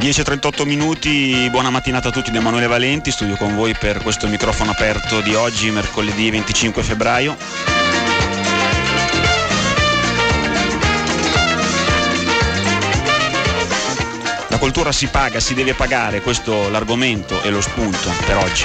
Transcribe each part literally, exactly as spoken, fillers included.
dieci e trentotto minuti, buona mattinata a tutti da Emanuele Valenti, studio con voi per questo microfono aperto di oggi, mercoledì venticinque febbraio. La cultura si paga, si deve pagare, questo è l'argomento e lo spunto per oggi.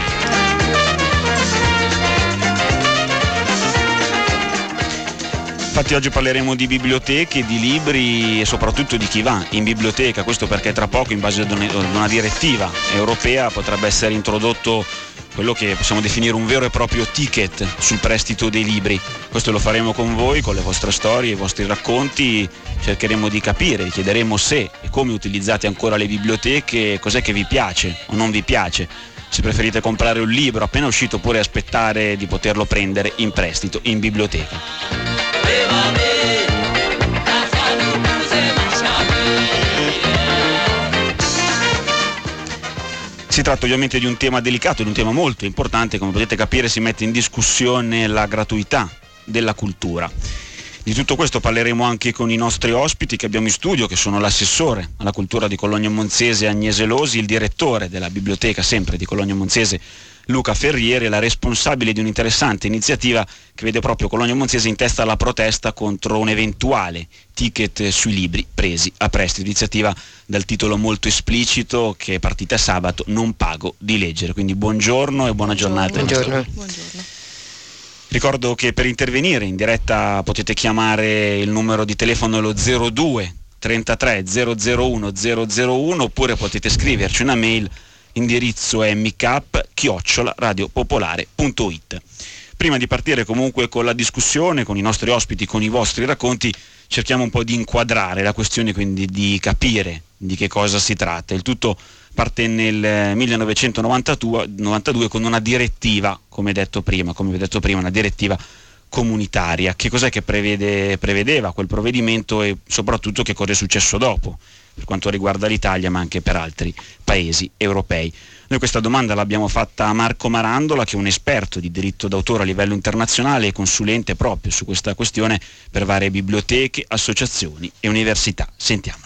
Infatti oggi parleremo di biblioteche, di libri e soprattutto di chi va in biblioteca, questo perché tra poco, in base ad una direttiva europea, potrebbe essere introdotto quello che possiamo definire un vero e proprio ticket sul prestito dei libri. Questo lo faremo con voi, con le vostre storie, i vostri racconti, cercheremo di capire, vi chiederemo se e come utilizzate ancora le biblioteche, cos'è che vi piace o non vi piace, se preferite comprare un libro appena uscito oppure aspettare di poterlo prendere in prestito in biblioteca. Si tratta ovviamente di un tema delicato, di un tema molto importante, come potete capire si mette in discussione la gratuità della cultura. Di tutto questo parleremo anche con i nostri ospiti che abbiamo in studio, che sono l'assessore alla cultura di Cologno Monzese Agnese Losi, il direttore della biblioteca sempre di Cologno Monzese Luca Ferrieri e la responsabile di un'interessante iniziativa che vede proprio Cologno Monzese in testa alla protesta contro un eventuale ticket sui libri presi a prestito, iniziativa dal titolo molto esplicito che è partita sabato, Non pago di leggere. Quindi buongiorno e buona giornata. Buongiorno. Buongiorno. Ricordo che per intervenire in diretta potete chiamare il numero di telefono lo zero due trentatré zero zero uno zero zero uno oppure potete scriverci una mail, indirizzo è micap chiocciola radiopopolare punto it. Prima di partire comunque con la discussione, con i nostri ospiti, con i vostri racconti, cerchiamo un po' di inquadrare la questione, quindi di capire di che cosa si tratta. Il tutto parte nel millenovecentonovantadue con una direttiva, come detto prima, come vi ho detto prima, una direttiva comunitaria. Che cos'è che prevede, prevedeva quel provvedimento e soprattutto che cosa è successo dopo, per quanto riguarda l'Italia ma anche per altri paesi europei. Noi questa domanda l'abbiamo fatta a Marco Marandola, che è un esperto di diritto d'autore a livello internazionale e consulente proprio su questa questione per varie biblioteche, associazioni e università. Sentiamolo.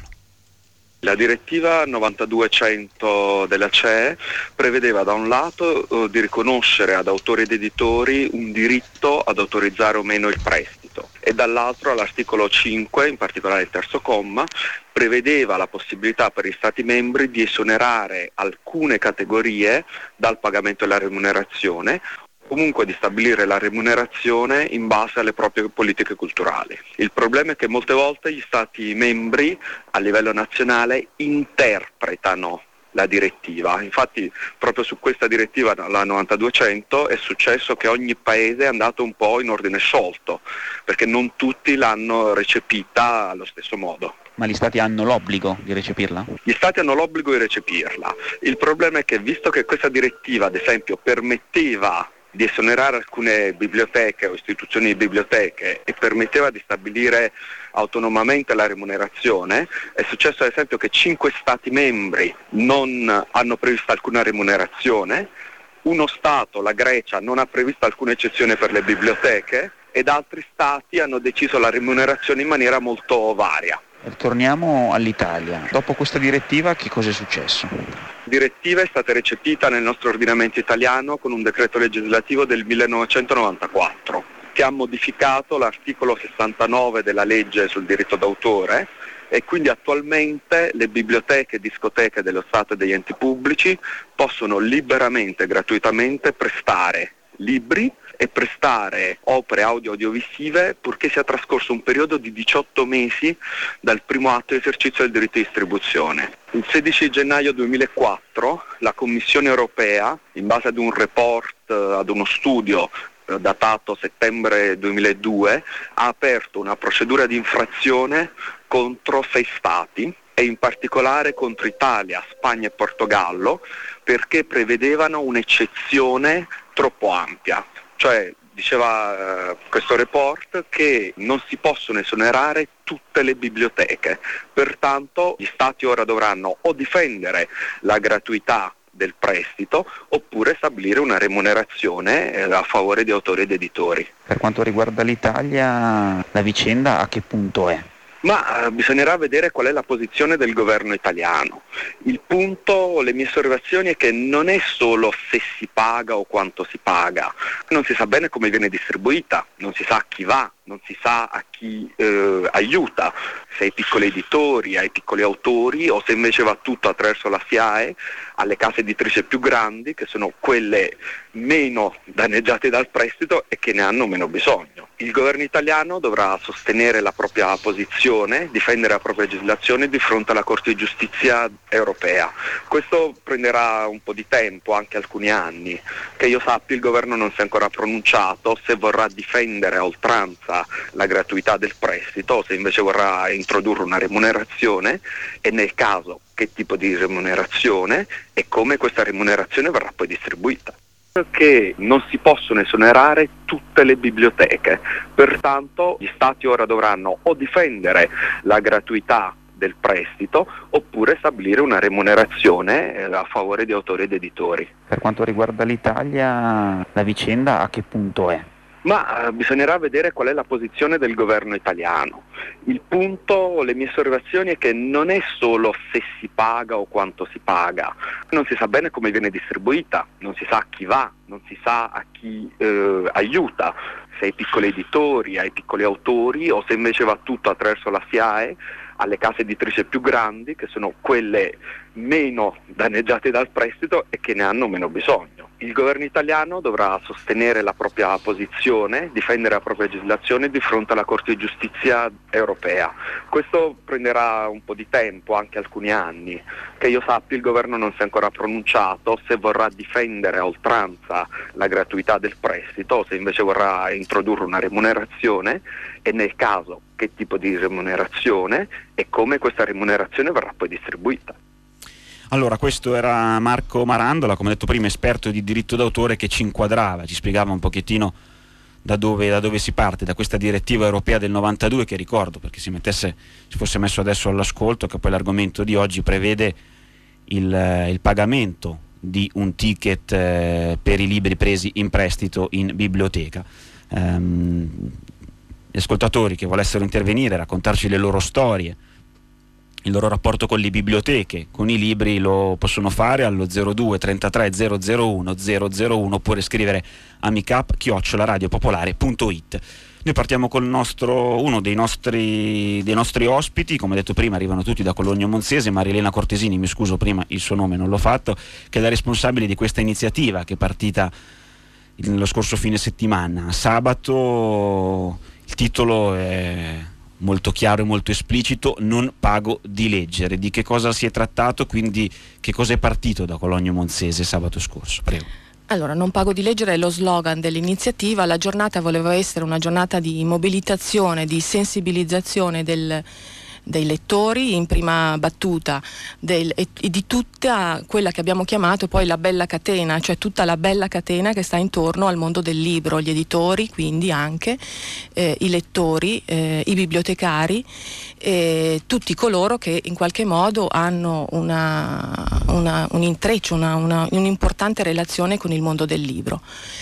La direttiva novantadue cento della C E E prevedeva da un lato eh, di riconoscere ad autori ed editori un diritto ad autorizzare o meno il prestito e dall'altro all'articolo cinque, in particolare il terzo comma, prevedeva la possibilità per gli Stati membri di esonerare alcune categorie dal pagamento della remunerazione, comunque di stabilire la remunerazione in base alle proprie politiche culturali. Il problema è che molte volte gli Stati membri a livello nazionale interpretano la direttiva. Infatti proprio su questa direttiva, la novantadue cento, è successo che ogni paese è andato un po' in ordine sciolto, perché non tutti l'hanno recepita allo stesso modo. Ma gli Stati hanno l'obbligo di recepirla? Gli Stati hanno l'obbligo di recepirla. Il problema è che, visto che questa direttiva, ad esempio, permetteva di esonerare alcune biblioteche o istituzioni di biblioteche e permetteva di stabilire autonomamente la remunerazione, è successo ad esempio che cinque Stati membri non hanno previsto alcuna remunerazione, uno Stato, la Grecia, non ha previsto alcuna eccezione per le biblioteche ed altri Stati hanno deciso la remunerazione in maniera molto varia. Torniamo all'Italia. Dopo questa direttiva che cosa è successo? La direttiva è stata recepita nel nostro ordinamento italiano con un decreto legislativo del millenovecentonovantaquattro che ha modificato l'articolo sessantanove della legge sul diritto d'autore e quindi attualmente le biblioteche e discoteche dello Stato e degli enti pubblici possono liberamente e gratuitamente prestare libri e prestare opere audio-audiovisive purché sia trascorso un periodo di diciotto mesi dal primo atto di esercizio del diritto di distribuzione. Il sedici gennaio duemilaquattro la Commissione europea, in base ad un report, ad uno studio eh, datato settembre duemiladue, ha aperto una procedura di infrazione contro sei Stati e in particolare contro Italia, Spagna e Portogallo, perché prevedevano un'eccezione troppo ampia. Cioè, diceva eh, questo report che non si possono esonerare tutte le biblioteche, pertanto gli Stati ora dovranno o difendere la gratuità del prestito oppure stabilire una remunerazione eh, a favore di autori ed editori. Per quanto riguarda l'Italia, la vicenda a che punto è? Ma eh, bisognerà vedere qual è la posizione del governo italiano. Il punto, le mie osservazioni è che non è solo se si paga o quanto si paga, non si sa bene come viene distribuita, non si sa a chi va, non si sa a chi eh, aiuta, se ai piccoli editori, ai piccoli autori o se invece va tutto attraverso la S I A E alle case editrici più grandi, che sono quelle meno danneggiate dal prestito e che ne hanno meno bisogno. Il governo italiano dovrà sostenere la propria posizione, difendere la propria legislazione di fronte alla Corte di Giustizia europea. Questo prenderà un po' di tempo, anche alcuni anni. Che io sappia, il governo non si è ancora pronunciato se vorrà difendere a oltranza la gratuità del prestito o se invece vorrà introdurre una remunerazione e nel caso che tipo di remunerazione e come questa remunerazione verrà poi distribuita. Che non si possono esonerare tutte le biblioteche, pertanto gli stati ora dovranno o difendere la gratuità del prestito oppure stabilire una remunerazione a favore di autori ed editori. Per quanto riguarda l'Italia, la vicenda a che punto è? Ma eh, bisognerà vedere qual è la posizione del governo italiano. Il punto, le mie osservazioni è che non è solo se si paga o quanto si paga, non si sa bene come viene distribuita, non si sa a chi va, non si sa a chi eh, aiuta, se ai piccoli editori, ai piccoli autori o se invece va tutto attraverso la S I A E alle case editrici più grandi, che sono quelle meno danneggiate dal prestito e che ne hanno meno bisogno. Il governo italiano dovrà sostenere la propria posizione, difendere la propria legislazione di fronte alla Corte di Giustizia europea. Questo prenderà un po' di tempo, anche alcuni anni. Che io sappia, il governo non si è ancora pronunciato se vorrà difendere a oltranza la gratuità del prestito o se invece vorrà introdurre una remunerazione e nel caso che tipo di remunerazione e come questa remunerazione verrà poi distribuita. Allora, questo era Marco Marandola, come detto prima, esperto di diritto d'autore, che ci inquadrava, ci spiegava un pochettino da dove, da dove si parte, da questa direttiva europea del novantadue, che ricordo, perché si mettesse, si fosse messo adesso all'ascolto, che poi l'argomento di oggi prevede il, il pagamento di un ticket eh, per i libri presi in prestito in biblioteca. Um, gli ascoltatori che volessero intervenire, raccontarci le loro storie, il loro rapporto con le biblioteche, con i libri, lo possono fare allo zero due trentatré zero zero uno zero zero uno oppure scrivere amicap chiocciola radiopopolare punto it. Noi partiamo col nostro, uno dei nostri, dei nostri ospiti, come detto prima arrivano tutti da Cologno Monzese. Marilena Cortesini, mi scuso prima il suo nome non l'ho fatto, che è la responsabile di questa iniziativa che è partita lo scorso fine settimana. Sabato il titolo è molto chiaro e molto esplicito: non pago di leggere. Di che cosa si è trattato, quindi che cosa è partito da Cologno Monzese sabato scorso? Prego. Allora, non pago di leggere è lo slogan dell'iniziativa. La giornata voleva essere una giornata di mobilitazione, di sensibilizzazione del dei lettori in prima battuta del, e, e di tutta quella che abbiamo chiamato poi la bella catena, cioè tutta la bella catena che sta intorno al mondo del libro, gli editori, quindi anche eh, i lettori, eh, i bibliotecari, eh, tutti coloro che in qualche modo hanno una, una, un intreccio, una, una, un'importante relazione con il mondo del libro.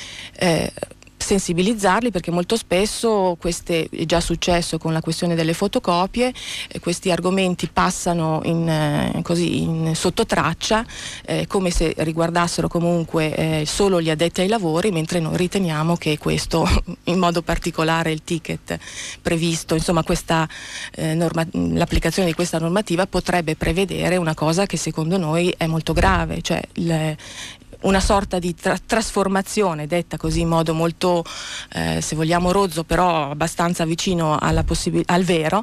Eh, sensibilizzarli, perché molto spesso, queste, è già successo con la questione delle fotocopie, eh, questi argomenti passano in, eh, così in sottotraccia, eh, come se riguardassero comunque eh, solo gli addetti ai lavori, mentre noi riteniamo che questo, in modo particolare il ticket previsto, insomma questa, eh, norma- l'applicazione di questa normativa potrebbe prevedere una cosa che secondo noi è molto grave, cioè il, una sorta di tra- trasformazione, detta così in modo molto, eh, se vogliamo, rozzo, però abbastanza vicino alla possib- al vero,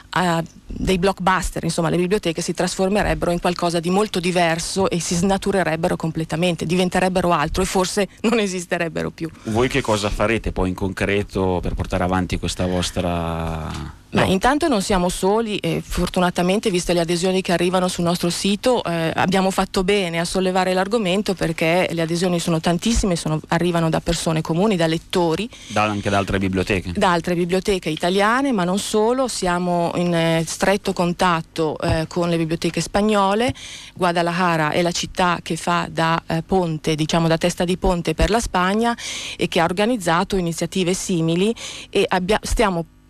a dei blockbuster. Insomma, le biblioteche si trasformerebbero in qualcosa di molto diverso e si snaturerebbero completamente, diventerebbero altro e forse non esisterebbero più. Voi che cosa farete poi in concreto per portare avanti questa vostra... Ma no. Intanto non siamo soli e fortunatamente, viste le adesioni che arrivano sul nostro sito, eh, abbiamo fatto bene a sollevare l'argomento, perché le adesioni sono tantissime, sono, arrivano da persone comuni, da lettori, da, anche da altre biblioteche da altre biblioteche italiane, ma non solo. Siamo in eh, stretto contatto eh, con le biblioteche spagnole. Guadalajara è la città che fa da eh, ponte, diciamo da testa di ponte per la Spagna, e che ha organizzato iniziative simili, e abbia, stiamo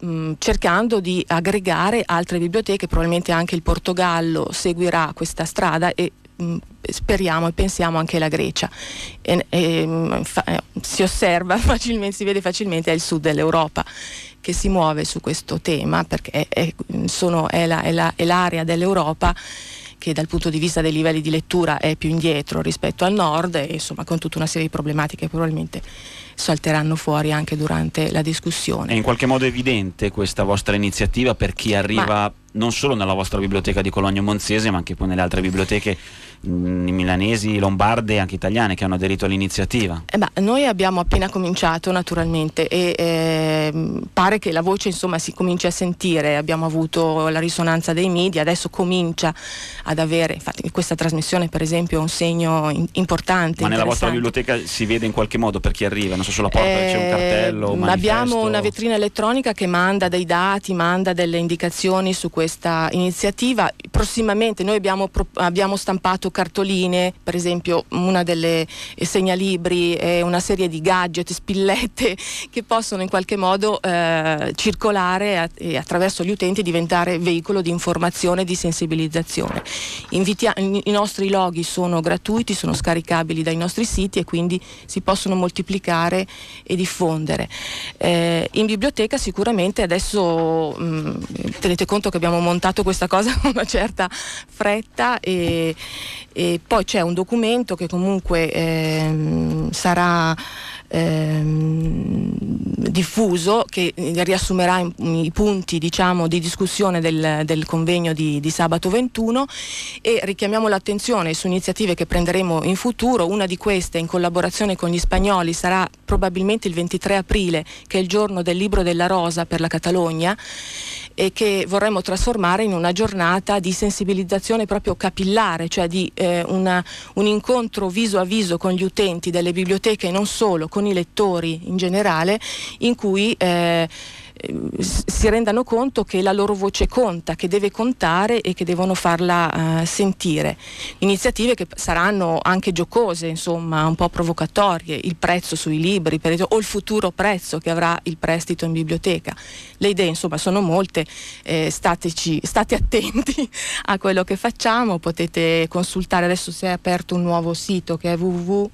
mh, cercando di aggregare altre biblioteche, probabilmente anche il Portogallo seguirà questa strada e mh, speriamo e pensiamo anche la Grecia. E, e, fa, eh, si osserva facilmente, si vede facilmente è il sud dell'Europa che si muove su questo tema, perché è, è, sono, è, la, è, la, è l'area dell'Europa che dal punto di vista dei livelli di lettura è più indietro rispetto al nord, e insomma con tutta una serie di problematiche che probabilmente salteranno fuori anche durante la discussione. È in qualche modo evidente questa vostra iniziativa per chi arriva ma... non solo nella vostra biblioteca di Cologno Monzese, ma anche poi nelle altre biblioteche mh, milanesi, lombarde e anche italiane che hanno aderito all'iniziativa? Eh, ma noi abbiamo appena cominciato naturalmente e eh, pare che la voce insomma si cominci a sentire, abbiamo avuto la risonanza dei media, adesso comincia ad avere, infatti questa trasmissione per esempio è un segno in- importante. Ma nella vostra biblioteca si vede in qualche modo per chi arriva? Non so, sulla porta eh, c'è un cartello, un manifesto? Abbiamo una vetrina elettronica che manda dei dati, manda delle indicazioni su questa iniziativa. Prossimamente noi abbiamo, abbiamo stampato cartoline, per esempio una delle segnalibri e una serie di gadget, spillette che possono in qualche modo eh, circolare e attraverso gli utenti diventare veicolo di informazione e di sensibilizzazione. Invitia- I nostri loghi sono gratuiti, sono scaricabili dai nostri siti e quindi si possono moltiplicare e diffondere. Eh, in biblioteca sicuramente adesso mh, tenete conto che abbiamo montato questa cosa con una certa fretta e, e poi c'è un documento che comunque ehm, sarà ehm, diffuso, che riassumerà i, i punti diciamo di discussione del, del convegno di, di sabato ventuno, e richiamiamo l'attenzione su iniziative che prenderemo in futuro. Una di queste, in collaborazione con gli spagnoli, sarà probabilmente il ventitré aprile, che è il giorno del libro della rosa per la Catalogna, e che vorremmo trasformare in una giornata di sensibilizzazione proprio capillare, cioè di eh, una, un incontro viso a viso con gli utenti delle biblioteche e non solo, con i lettori in generale, in cui eh, si rendano conto che la loro voce conta, che deve contare e che devono farla uh, sentire. Iniziative che saranno anche giocose, insomma, un po' provocatorie, il prezzo sui libri, per esempio, o il futuro prezzo che avrà il prestito in biblioteca. Le idee, insomma, sono molte, eh, stateci, state attenti a quello che facciamo, potete consultare, adesso si è aperto un nuovo sito che è w w w punto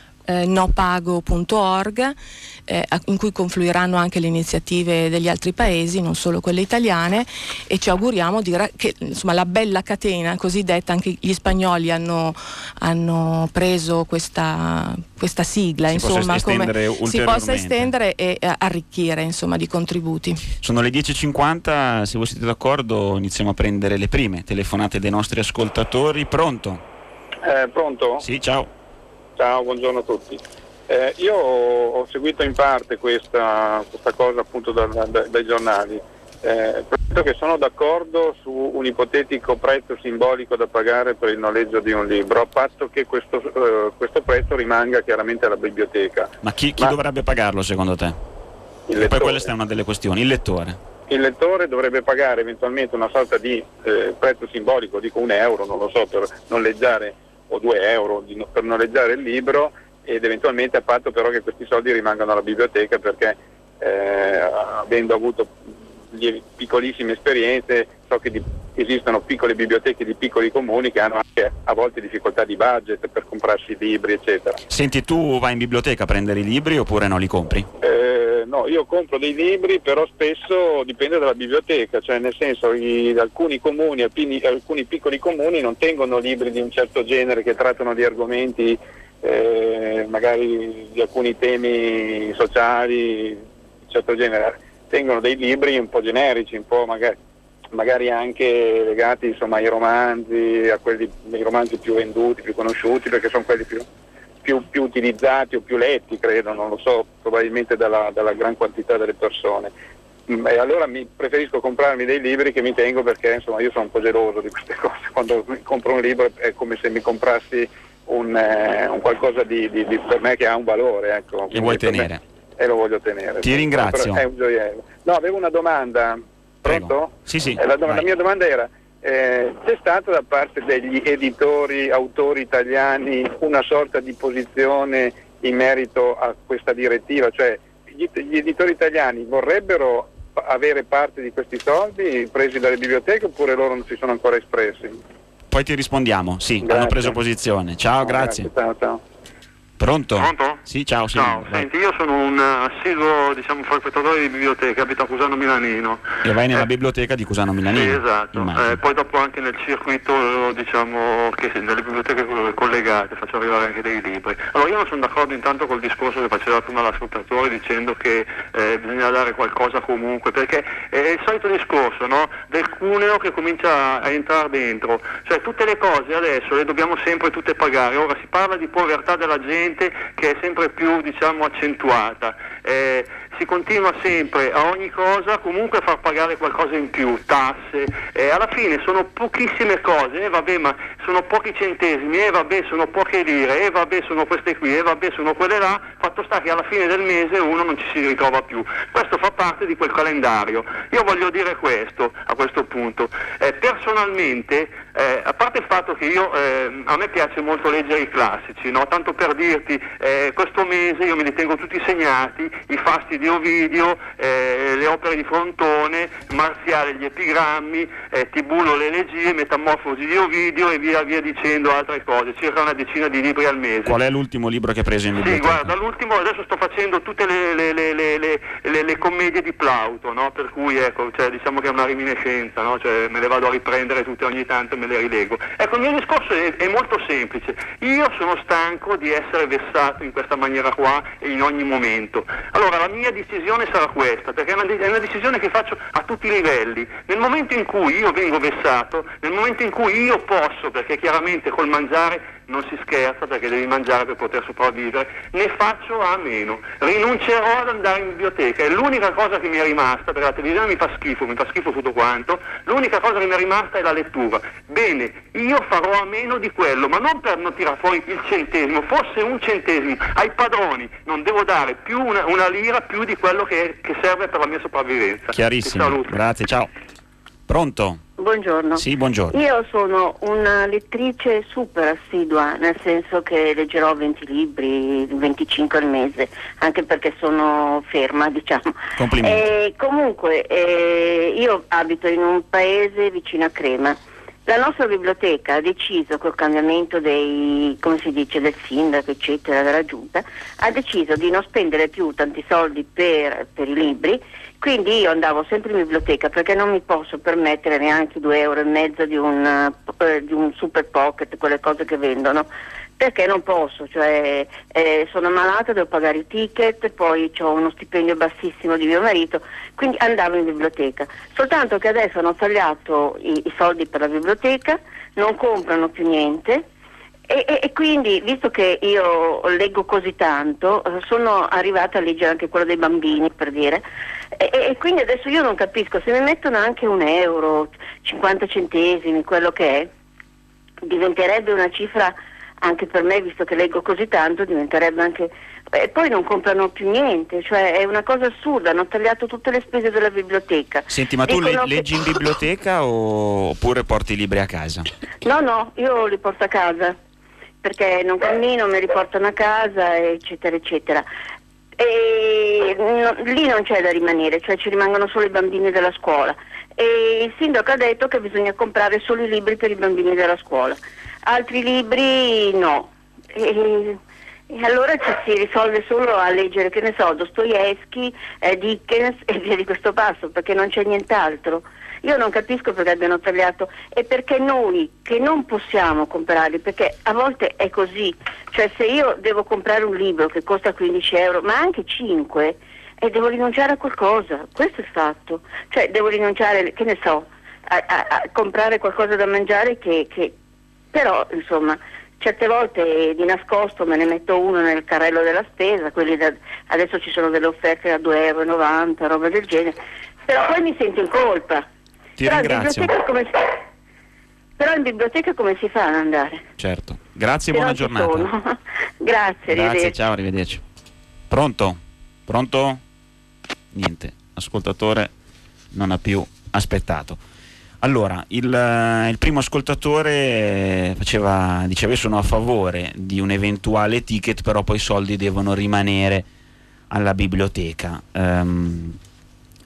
nopago punto org, eh, in cui confluiranno anche le iniziative degli altri paesi, non solo quelle italiane, e ci auguriamo di ra- che insomma la bella catena cosiddetta, anche gli spagnoli hanno, hanno preso questa, questa sigla, si insomma, possa come si possa estendere e eh, arricchire insomma di contributi. Sono le dieci e cinquanta, se voi siete d'accordo iniziamo a prendere le prime telefonate dei nostri ascoltatori. Pronto? Eh, pronto? Sì, ciao. Ciao, buongiorno a tutti. Eh, io ho seguito in parte questa, questa cosa appunto da, da, dai giornali. Eh, penso che sono d'accordo su un ipotetico prezzo simbolico da pagare per il noleggio di un libro, a patto che questo, eh, questo prezzo rimanga chiaramente alla biblioteca. Ma chi, chi Ma dovrebbe pagarlo secondo te? Il e poi questa è una delle questioni, il lettore. Il lettore dovrebbe pagare eventualmente una sorta di eh, prezzo simbolico, dico un euro, non lo so, per noleggiare, o due euro di, per noleggiare il libro, ed eventualmente a patto però che questi soldi rimangano alla biblioteca, perché eh, avendo avuto piccolissime esperienze so che di, esistono piccole biblioteche di piccoli comuni che hanno anche a volte difficoltà di budget per comprarsi libri eccetera. Senti, tu vai in biblioteca a prendere i libri oppure no, li compri? Eh, no, io compro dei libri, però spesso dipende dalla biblioteca, cioè nel senso i, alcuni comuni, alpini, alcuni piccoli comuni non tengono libri di un certo genere che trattano di argomenti eh, magari di alcuni temi sociali di un certo genere, tengono dei libri un po' generici, un po' magari, magari anche legati insomma ai romanzi, a quelli, ai romanzi più venduti, più conosciuti, perché sono quelli più Più, più utilizzati o più letti, credo, non lo so, probabilmente dalla, dalla gran quantità delle persone. E allora mi preferisco comprarmi dei libri che mi tengo, perché insomma io sono un po' geloso di queste cose. Quando compro un libro è come se mi comprassi un, eh, un qualcosa di, di, di per me che ha un valore, ecco. E vuoi tenere? E lo voglio tenere. Ti ringrazio. È un gioiello. No, avevo una domanda. Pronto? Prego. Sì, sì. Eh, la, do- la mia domanda era: Eh, c'è stata da parte degli editori, autori italiani una sorta di posizione in merito a questa direttiva? Cioè gli, gli editori italiani vorrebbero avere parte di questi soldi presi dalle biblioteche oppure loro non si sono ancora espressi? Poi ti rispondiamo, sì, Grazie. hanno preso posizione. Ciao, No, grazie. grazie. Ciao, ciao. Pronto? Pronto? Sì, ciao. Sì, Ciao, vai. senti, io sono un assiduo, diciamo, frequentatore di biblioteche, abito a Cusano Milanino. E vai nella Eh, biblioteca di Cusano Milanino. Sì, esatto. immagino. Eh, poi dopo anche nel circuito, diciamo, che nelle biblioteche collegate faccio arrivare anche dei libri. Allora io non sono d'accordo intanto col discorso che faceva prima l'ascoltatore dicendo che eh, bisogna dare qualcosa comunque, perché è il solito discorso, no? Del cuneo che comincia a entrare dentro. Cioè tutte le cose adesso le dobbiamo sempre tutte pagare. Ora si parla di povertà della gente che è sempre più, diciamo, accentuata. Eh, si continua sempre a ogni cosa comunque a far pagare qualcosa in più, tasse, eh, alla fine sono pochissime cose, e eh, vabbè, ma sono pochi centesimi, e eh, vabbè, sono poche lire, e eh, vabbè, sono queste qui, e eh, vabbè, sono quelle là, fatto sta che alla fine del mese uno non ci si ritrova più. Questo fa parte di quel calendario. Io voglio dire questo a questo punto, eh, personalmente, eh, a parte il fatto che io, eh, a me piace molto leggere i classici, no? Tanto per dirti, eh, questo mese io me li tengo tutti segnati, i fasti di Ovidio, eh, le opere di Frontone, Marziale gli epigrammi, eh, Tibulo le elegie, Metamorfosi di Ovidio e via via dicendo altre cose, circa una decina di libri al mese. Qual è l'ultimo libro che hai preso in Sì, biblioteca? guarda, l'ultimo adesso sto facendo tutte le, le, le, le, le, le, le commedie di Plauto, no? Per cui ecco, cioè, diciamo che è una reminiscenza, no? Cioè, me le vado a riprendere tutte ogni tanto e me le rilego. Ecco, il mio discorso è, è molto semplice. Io sono stanco di essere vessato in questa maniera qua e in ogni momento. Allora la mia decisione sarà questa, perché è una, è una decisione che faccio a tutti i livelli. Nel momento in cui io vengo vessato, nel momento in cui io posso, perché chiaramente col mangiare non si scherza, perché devi mangiare per poter sopravvivere, ne faccio a meno. Rinuncerò ad andare in biblioteca, è l'unica cosa che mi è rimasta, perché la televisione mi fa schifo, mi fa schifo tutto quanto, l'unica cosa che mi è rimasta è la lettura. Bene, io farò a meno di quello, ma non per non tirare fuori il centesimo, fosse un centesimo, ai padroni non devo dare più una, una lira più di quello che, che serve per la mia sopravvivenza. Chiarissimo, grazie, ciao. Pronto? Buongiorno. Sì, buongiorno. Io sono una lettrice super assidua, nel senso che leggerò venti libri, venticinque al mese, anche perché sono ferma, diciamo. Complimenti. E comunque, eh, io abito in un paese vicino a Crema. La nostra biblioteca ha deciso, col cambiamento dei, come si dice, del sindaco, eccetera, della giunta, ha deciso di non spendere più tanti soldi per, per i libri, quindi io andavo sempre in biblioteca perché non mi posso permettere neanche due euro e mezzo di un, eh, di un super pocket, quelle cose che vendono, perché non posso, cioè eh, sono malata, devo pagare i ticket, poi ho uno stipendio bassissimo di mio marito, quindi andavo in biblioteca. Soltanto che adesso hanno tagliato i, i soldi per la biblioteca, non comprano più niente e, e, e quindi, visto che io leggo così tanto, sono arrivata a leggere anche quello dei bambini, per dire, e, e quindi adesso io non capisco, se mi mettono anche un euro, cinquanta centesimi, quello che è, diventerebbe una cifra anche per me, visto che leggo così tanto, diventerebbe anche... E poi non comprano più niente, cioè è una cosa assurda, hanno tagliato tutte le spese della biblioteca. Senti, ma tu le, Dicono leggi che... in biblioteca o... oppure porti i libri a casa? No, no, io li porto a casa, perché non cammino, me li portano a casa, eccetera, eccetera. E no, lì non c'è da rimanere, cioè ci rimangono solo i bambini della scuola. E il sindaco ha detto che bisogna comprare solo i libri per i bambini della scuola. Altri libri no. E, e allora ci si risolve solo a leggere, che ne so, Dostoevsky, eh, Dickens e via di questo passo, perché non c'è nient'altro. Io non capisco perché abbiano tagliato e perché noi che non possiamo comprarli, perché a volte è così, cioè se io devo comprare un libro che costa quindici euro, ma anche cinque, e devo rinunciare a qualcosa, questo è il fatto, cioè devo rinunciare, che ne so, a, a, a comprare qualcosa da mangiare che, che però insomma certe volte di nascosto me ne metto uno nel carrello della spesa, quelli da, adesso ci sono delle offerte a due euro e novanta, roba del genere, però poi mi sento in colpa. Ti però ringrazio. In biblioteca come si... però in biblioteca come si fa ad andare? Certo, grazie e Se buona non ci giornata. sono. Grazie, Grazie, arrivederci. ciao, arrivederci. Pronto? Pronto? Niente, ascoltatore non ha più aspettato. Allora, il, il primo ascoltatore faceva, diceva: io sono a favore di un eventuale ticket, però poi i soldi devono rimanere alla biblioteca. Um,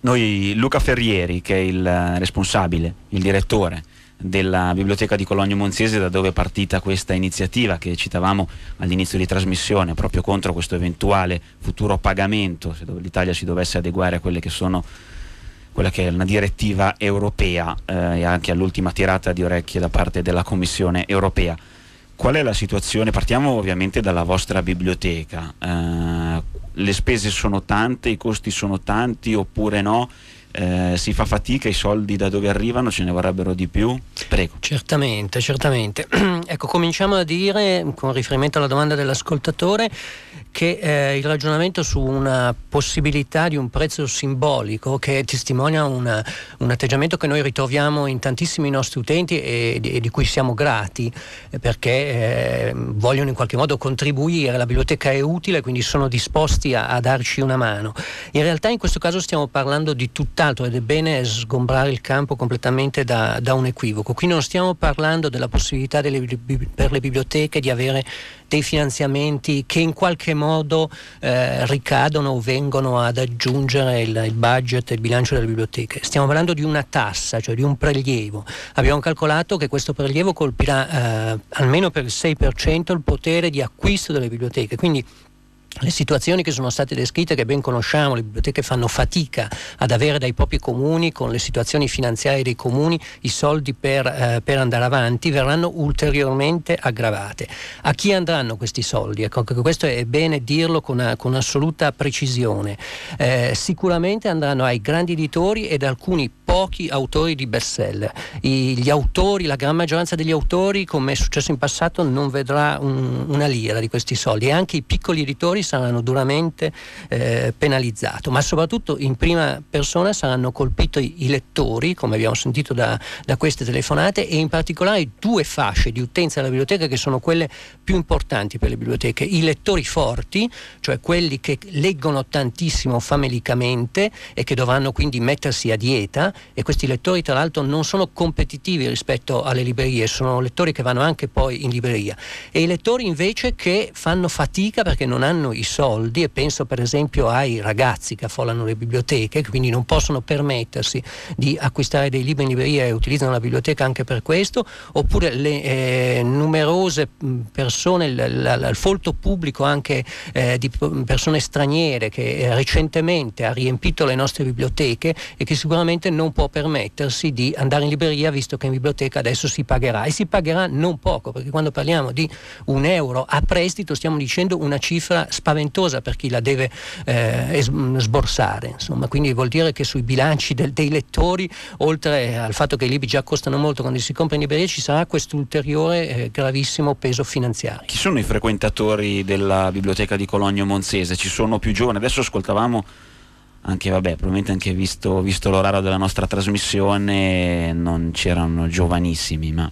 Noi, Luca Ferrieri, che è il responsabile, il direttore della Biblioteca di Cologno Monzese, da dove è partita questa iniziativa che citavamo all'inizio di trasmissione, proprio contro questo eventuale futuro pagamento, se l'Italia si dovesse adeguare a quelle che sono quella che è una direttiva europea eh, e anche all'ultima tirata di orecchie da parte della Commissione europea. Qual è la situazione? Partiamo ovviamente dalla vostra biblioteca. Eh, le spese sono tante, i costi sono tanti oppure no? Eh, si fa fatica, i soldi da dove arrivano, ce ne vorrebbero di più? Prego. Certamente, certamente. Ecco, cominciamo a dire, con riferimento alla domanda dell'ascoltatore, che eh, il ragionamento su una possibilità di un prezzo simbolico che testimonia una, un atteggiamento che noi ritroviamo in tantissimi nostri utenti e di, e di cui siamo grati, eh, perché eh, vogliono in qualche modo contribuire, la biblioteca è utile, quindi sono disposti a, a darci una mano. In realtà in questo caso stiamo parlando di tutt'altro ed è bene sgombrare il campo completamente da, da un equivoco. Qui non stiamo parlando della possibilità delle, per le biblioteche di avere dei finanziamenti che in qualche modo eh, ricadono o vengono ad aggiungere il, il budget e il bilancio delle biblioteche. Stiamo parlando di una tassa, cioè di un prelievo. Abbiamo calcolato che questo prelievo colpirà eh, almeno per il sei per cento il potere di acquisto delle biblioteche, quindi le situazioni che sono state descritte, che ben conosciamo, le biblioteche fanno fatica ad avere dai propri comuni, con le situazioni finanziarie dei comuni, i soldi per, eh, per andare avanti, verranno ulteriormente aggravate. A chi andranno questi soldi? Ecco, questo è bene dirlo con, una, con assoluta precisione. Eh, sicuramente andranno ai grandi editori ed alcuni pochi autori di bestseller. I, gli autori, la gran maggioranza degli autori, come è successo in passato, non vedrà un, una lira di questi soldi, e anche i piccoli editori saranno duramente eh, penalizzati, ma soprattutto in prima persona saranno colpiti i lettori, come abbiamo sentito da, da queste telefonate, e in particolare due fasce di utenza della biblioteca che sono quelle più importanti per le biblioteche: i lettori forti, cioè quelli che leggono tantissimo famelicamente e che dovranno quindi mettersi a dieta, e questi lettori tra l'altro non sono competitivi rispetto alle librerie, sono lettori che vanno anche poi in libreria, e i lettori invece che fanno fatica perché non hanno i soldi, e penso per esempio ai ragazzi che affollano le biblioteche, quindi non possono permettersi di acquistare dei libri in libreria e utilizzano la biblioteca anche per questo, oppure le eh, numerose persone, il, il, il folto pubblico anche eh, di persone straniere che eh, recentemente ha riempito le nostre biblioteche e che sicuramente non può permettersi di andare in libreria, visto che in biblioteca adesso si pagherà, e si pagherà non poco, perché quando parliamo di un euro a prestito stiamo dicendo una cifra spaventosa per chi la deve eh, sborsare, insomma. Quindi vuol dire che sui bilanci del, dei lettori, oltre al fatto che i libri già costano molto quando si compra in libreria, ci sarà questo ulteriore eh, gravissimo peso finanziario. Chi sono i frequentatori della biblioteca di Cologno Monzese? Ci sono più giovani? Adesso ascoltavamo anche, vabbè, probabilmente anche visto, visto l'orario della nostra trasmissione non c'erano giovanissimi, ma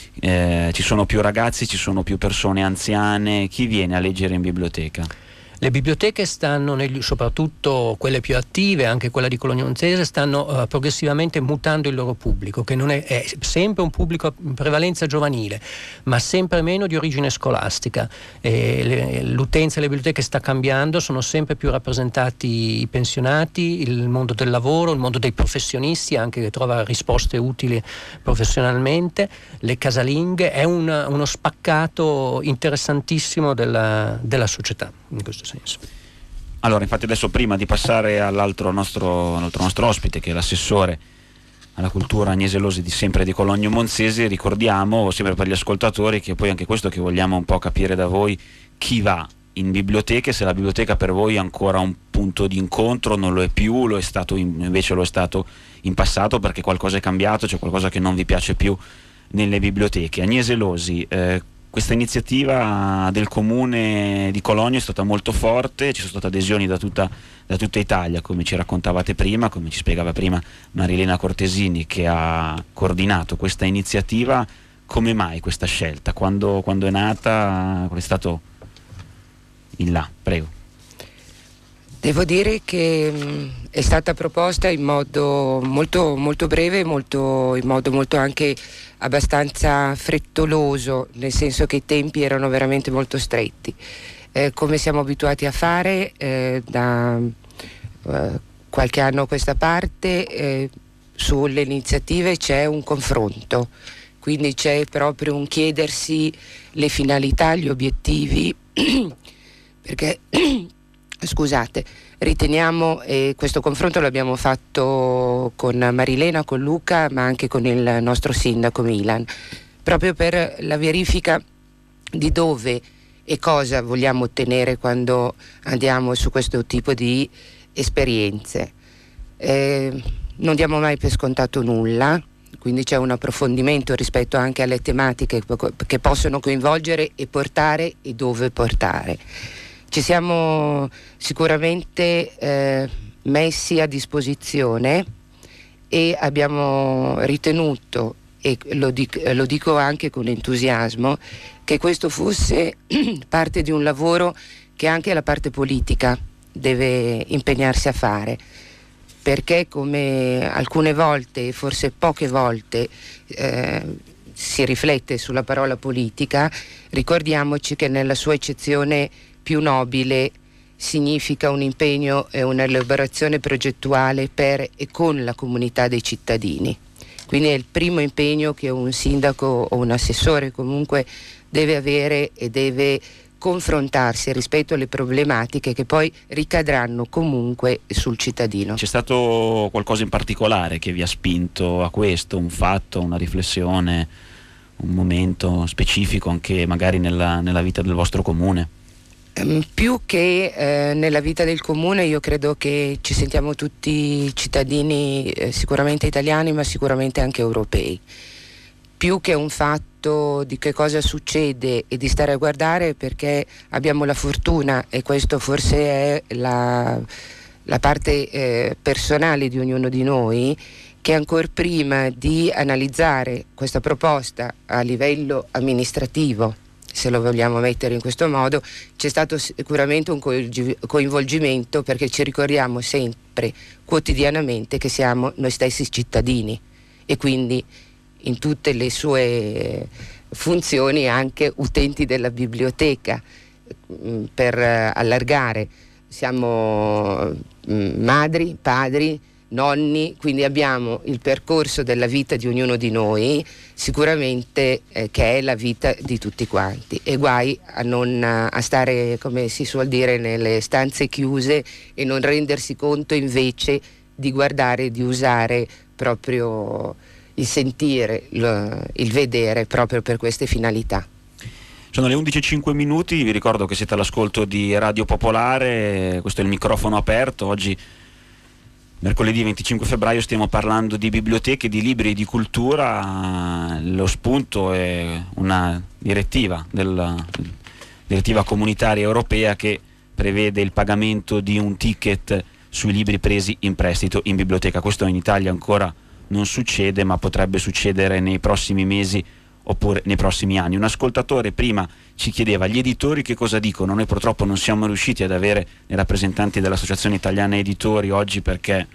eh, ci sono più ragazzi, ci sono più persone anziane. Chi viene a leggere in biblioteca? Le biblioteche stanno, negli, soprattutto quelle più attive, anche quella di Cologno Monzese, stanno uh, progressivamente mutando il loro pubblico, che non è, è sempre un pubblico in prevalenza giovanile, ma sempre meno di origine scolastica. E le, l'utenza delle biblioteche sta cambiando, sono sempre più rappresentati i pensionati, il mondo del lavoro, il mondo dei professionisti, anche che trova risposte utili professionalmente, le casalinghe. È un, uno spaccato interessantissimo della, della società in questo senso. Allora, infatti adesso, prima di passare all'altro nostro, all'altro nostro ospite, che è l'assessore alla cultura Agnese Losi di sempre di Cologno Monzese, ricordiamo sempre per gli ascoltatori che poi anche questo che vogliamo un po' capire da voi: chi va in biblioteca, se la biblioteca per voi è ancora un punto di incontro, non lo è più, lo è stato in, invece lo è stato in passato perché qualcosa è cambiato, c'è qualcosa che non vi piace più nelle biblioteche. Agnese Losi, eh, questa iniziativa del comune di Cologno è stata molto forte, ci sono state adesioni da tutta, da tutta Italia, come ci raccontavate prima, come ci spiegava prima Marilena Cortesini, che ha coordinato questa iniziativa. Come mai questa scelta? Quando, quando è nata? Qual è stato in là? Prego. Devo dire che mh, è stata proposta in modo molto, molto breve, molto, in modo molto anche abbastanza frettoloso, nel senso che i tempi erano veramente molto stretti. Eh, come siamo abituati a fare eh, da, eh, qualche anno a questa parte eh, sulle iniziative c'è un confronto, quindi c'è proprio un chiedersi le finalità, gli obiettivi, perché scusate, riteniamo, e questo confronto l'abbiamo fatto con Marilena, con Luca, ma anche con il nostro sindaco Milan, proprio per la verifica di dove e cosa vogliamo ottenere quando andiamo su questo tipo di esperienze. Eh, non diamo mai per scontato nulla, quindi c'è un approfondimento rispetto anche alle tematiche che possono coinvolgere e portare e dove portare. Ci siamo sicuramente eh, messi a disposizione e abbiamo ritenuto, e lo dico, lo dico anche con entusiasmo, che questo fosse parte di un lavoro che anche la parte politica deve impegnarsi a fare, perché come alcune volte, forse poche volte, eh, si riflette sulla parola politica, ricordiamoci che nella sua accezione più nobile significa un impegno e un'elaborazione progettuale per e con la comunità dei cittadini. Quindi è il primo impegno che un sindaco o un assessore comunque deve avere e deve confrontarsi rispetto alle problematiche che poi ricadranno comunque sul cittadino. C'è stato qualcosa in particolare che vi ha spinto a questo, un fatto, una riflessione, un momento specifico anche magari nella, nella vita del vostro comune? Um, più che eh, nella vita del comune, io credo che ci sentiamo tutti cittadini eh, sicuramente italiani, ma sicuramente anche europei. Più che un fatto di che cosa succede e di stare a guardare, perché abbiamo la fortuna, e questo forse è la, la parte eh, personale di ognuno di noi, che ancor prima di analizzare questa proposta a livello amministrativo, se lo vogliamo mettere in questo modo, c'è stato sicuramente un coinvolgimento, perché ci ricordiamo sempre quotidianamente che siamo noi stessi cittadini e quindi in tutte le sue funzioni anche utenti della biblioteca, per allargare. Siamo madri, padri, nonni, quindi abbiamo il percorso della vita di ognuno di noi, sicuramente eh, che è la vita di tutti quanti, e guai a non a stare, come si suol dire, nelle stanze chiuse e non rendersi conto invece di guardare, di usare proprio il sentire, il, il vedere proprio per queste finalità. Sono le undici e cinque minuti, vi ricordo che siete all'ascolto di Radio Popolare, questo è il microfono aperto. Oggi mercoledì venticinque febbraio stiamo parlando di biblioteche, di libri e di cultura. Lo spunto è una direttiva, della, direttiva comunitaria europea che prevede il pagamento di un ticket sui libri presi in prestito in biblioteca. Questo in Italia ancora non succede, ma potrebbe succedere nei prossimi mesi oppure nei prossimi anni. Un ascoltatore prima ci chiedeva gli editori che cosa dicono. Noi purtroppo non siamo riusciti ad avere i rappresentanti dell'Associazione Italiana Editori oggi perché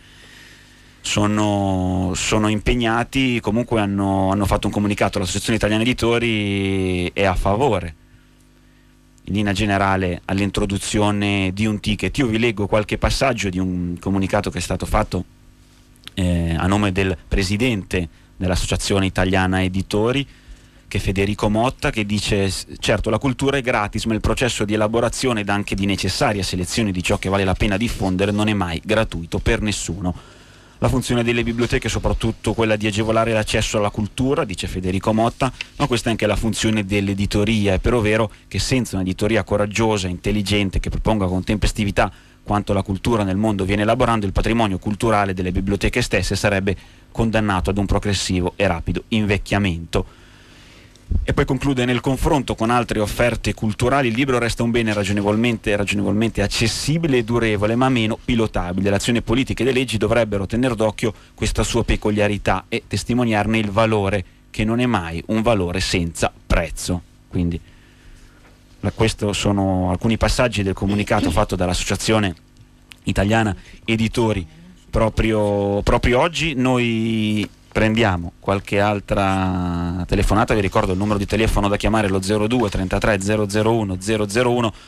sono, sono impegnati. Comunque hanno, hanno fatto un comunicato. L'Associazione Italiana Editori è a favore in linea generale all'introduzione di un ticket. Io vi leggo qualche passaggio di un comunicato che è stato fatto eh, a nome del presidente dell'Associazione Italiana Editori, che è Federico Motta, che dice: certo, la cultura è gratis, ma il processo di elaborazione ed anche di necessaria selezione di ciò che vale la pena diffondere non è mai gratuito per nessuno. La funzione delle biblioteche è soprattutto quella di agevolare l'accesso alla cultura, dice Federico Motta, ma questa è anche la funzione dell'editoria. È però vero che senza un'editoria coraggiosa, intelligente, che proponga con tempestività quanto la cultura nel mondo viene elaborando, il patrimonio culturale delle biblioteche stesse sarebbe condannato ad un progressivo e rapido invecchiamento. E poi conclude: nel confronto con altre offerte culturali il libro resta un bene ragionevolmente, ragionevolmente accessibile e durevole, ma meno pilotabile. L'azione politica e le leggi dovrebbero tenere d'occhio questa sua peculiarità e testimoniarne il valore, che non è mai un valore senza prezzo. Quindi questi sono alcuni passaggi del comunicato fatto dall'Associazione Italiana Editori proprio, proprio oggi. Noi prendiamo qualche altra telefonata. Vi ricordo il numero di telefono da chiamare, lo zero due trentatré zero zero uno zero zero uno,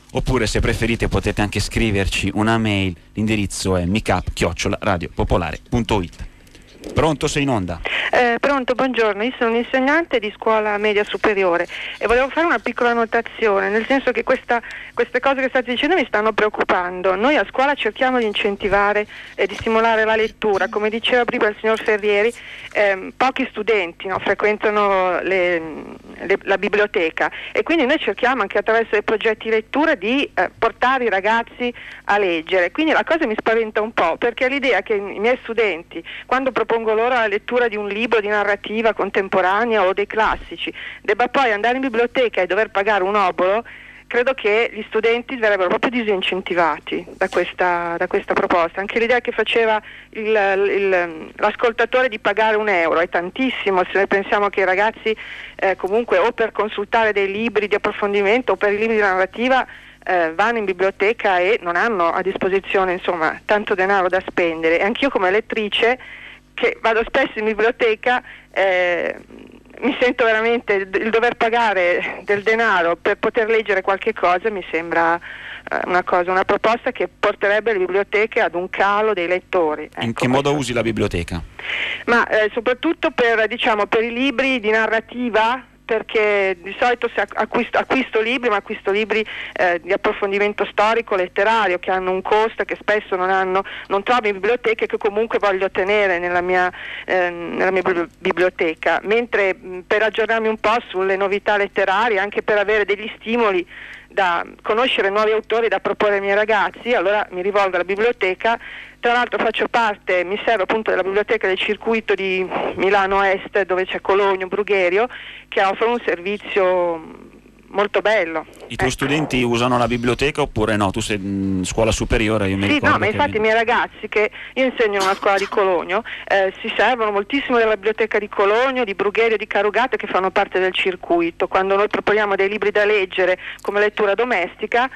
oppure se preferite potete anche scriverci una mail, l'indirizzo è micap chiocciola radiopopolare punto it. Pronto, sei in onda? Eh, pronto, buongiorno, io sono un insegnante di scuola media superiore e volevo fare una piccola annotazione, nel senso che questa, queste cose che state dicendo mi stanno preoccupando. Noi a scuola cerchiamo di incentivare e di stimolare la lettura, come diceva prima il signor Ferrieri, ehm, pochi studenti no, frequentano le, le, la biblioteca e quindi noi cerchiamo anche attraverso dei progetti di lettura di eh, portare i ragazzi a leggere. Quindi la cosa mi spaventa un po', perché l'idea che i miei studenti, quando propongo loro la lettura di un libro di narrativa contemporanea o dei classici, debba poi andare in biblioteca e dover pagare un obolo, credo che gli studenti verrebbero proprio disincentivati da questa, da questa proposta. Anche l'idea che faceva il, il, l'ascoltatore di pagare un euro è tantissimo, se noi pensiamo che i ragazzi eh, comunque o per consultare dei libri di approfondimento o per i libri di narrativa eh, vanno in biblioteca e non hanno a disposizione insomma tanto denaro da spendere. E anch'io come lettrice, che vado spesso in biblioteca, eh, mi sento veramente il dover pagare del denaro per poter leggere qualche cosa, mi sembra eh, una cosa, una proposta che porterebbe le biblioteche ad un calo dei lettori. Ecco, in che modo usi la biblioteca? Ma eh, soprattutto per, diciamo, per i libri di narrativa, perché di solito se acquisto, acquisto libri, ma acquisto libri eh, di approfondimento storico, letterario, che hanno un costo che spesso non hanno, non trovo in biblioteca e che comunque voglio tenere nella mia, eh, nella mia biblioteca, mentre mh, per aggiornarmi un po' sulle novità letterarie, anche per avere degli stimoli da conoscere nuovi autori da proporre ai miei ragazzi, allora mi rivolgo alla biblioteca. Tra l'altro faccio parte, mi servo appunto della biblioteca del circuito di Milano Est, dove c'è Cologno, Brugherio, che offre un servizio molto bello. I tuoi ecco. studenti usano la biblioteca oppure no? Tu sei in scuola superiore, io mi sì, ricordo. No, ma infatti che... i miei ragazzi, che io insegno in una scuola di Cologno, eh, si servono moltissimo della biblioteca di Cologno, di Brugherio, di Carugate, che fanno parte del circuito. Quando noi proponiamo dei libri da leggere come lettura domestica,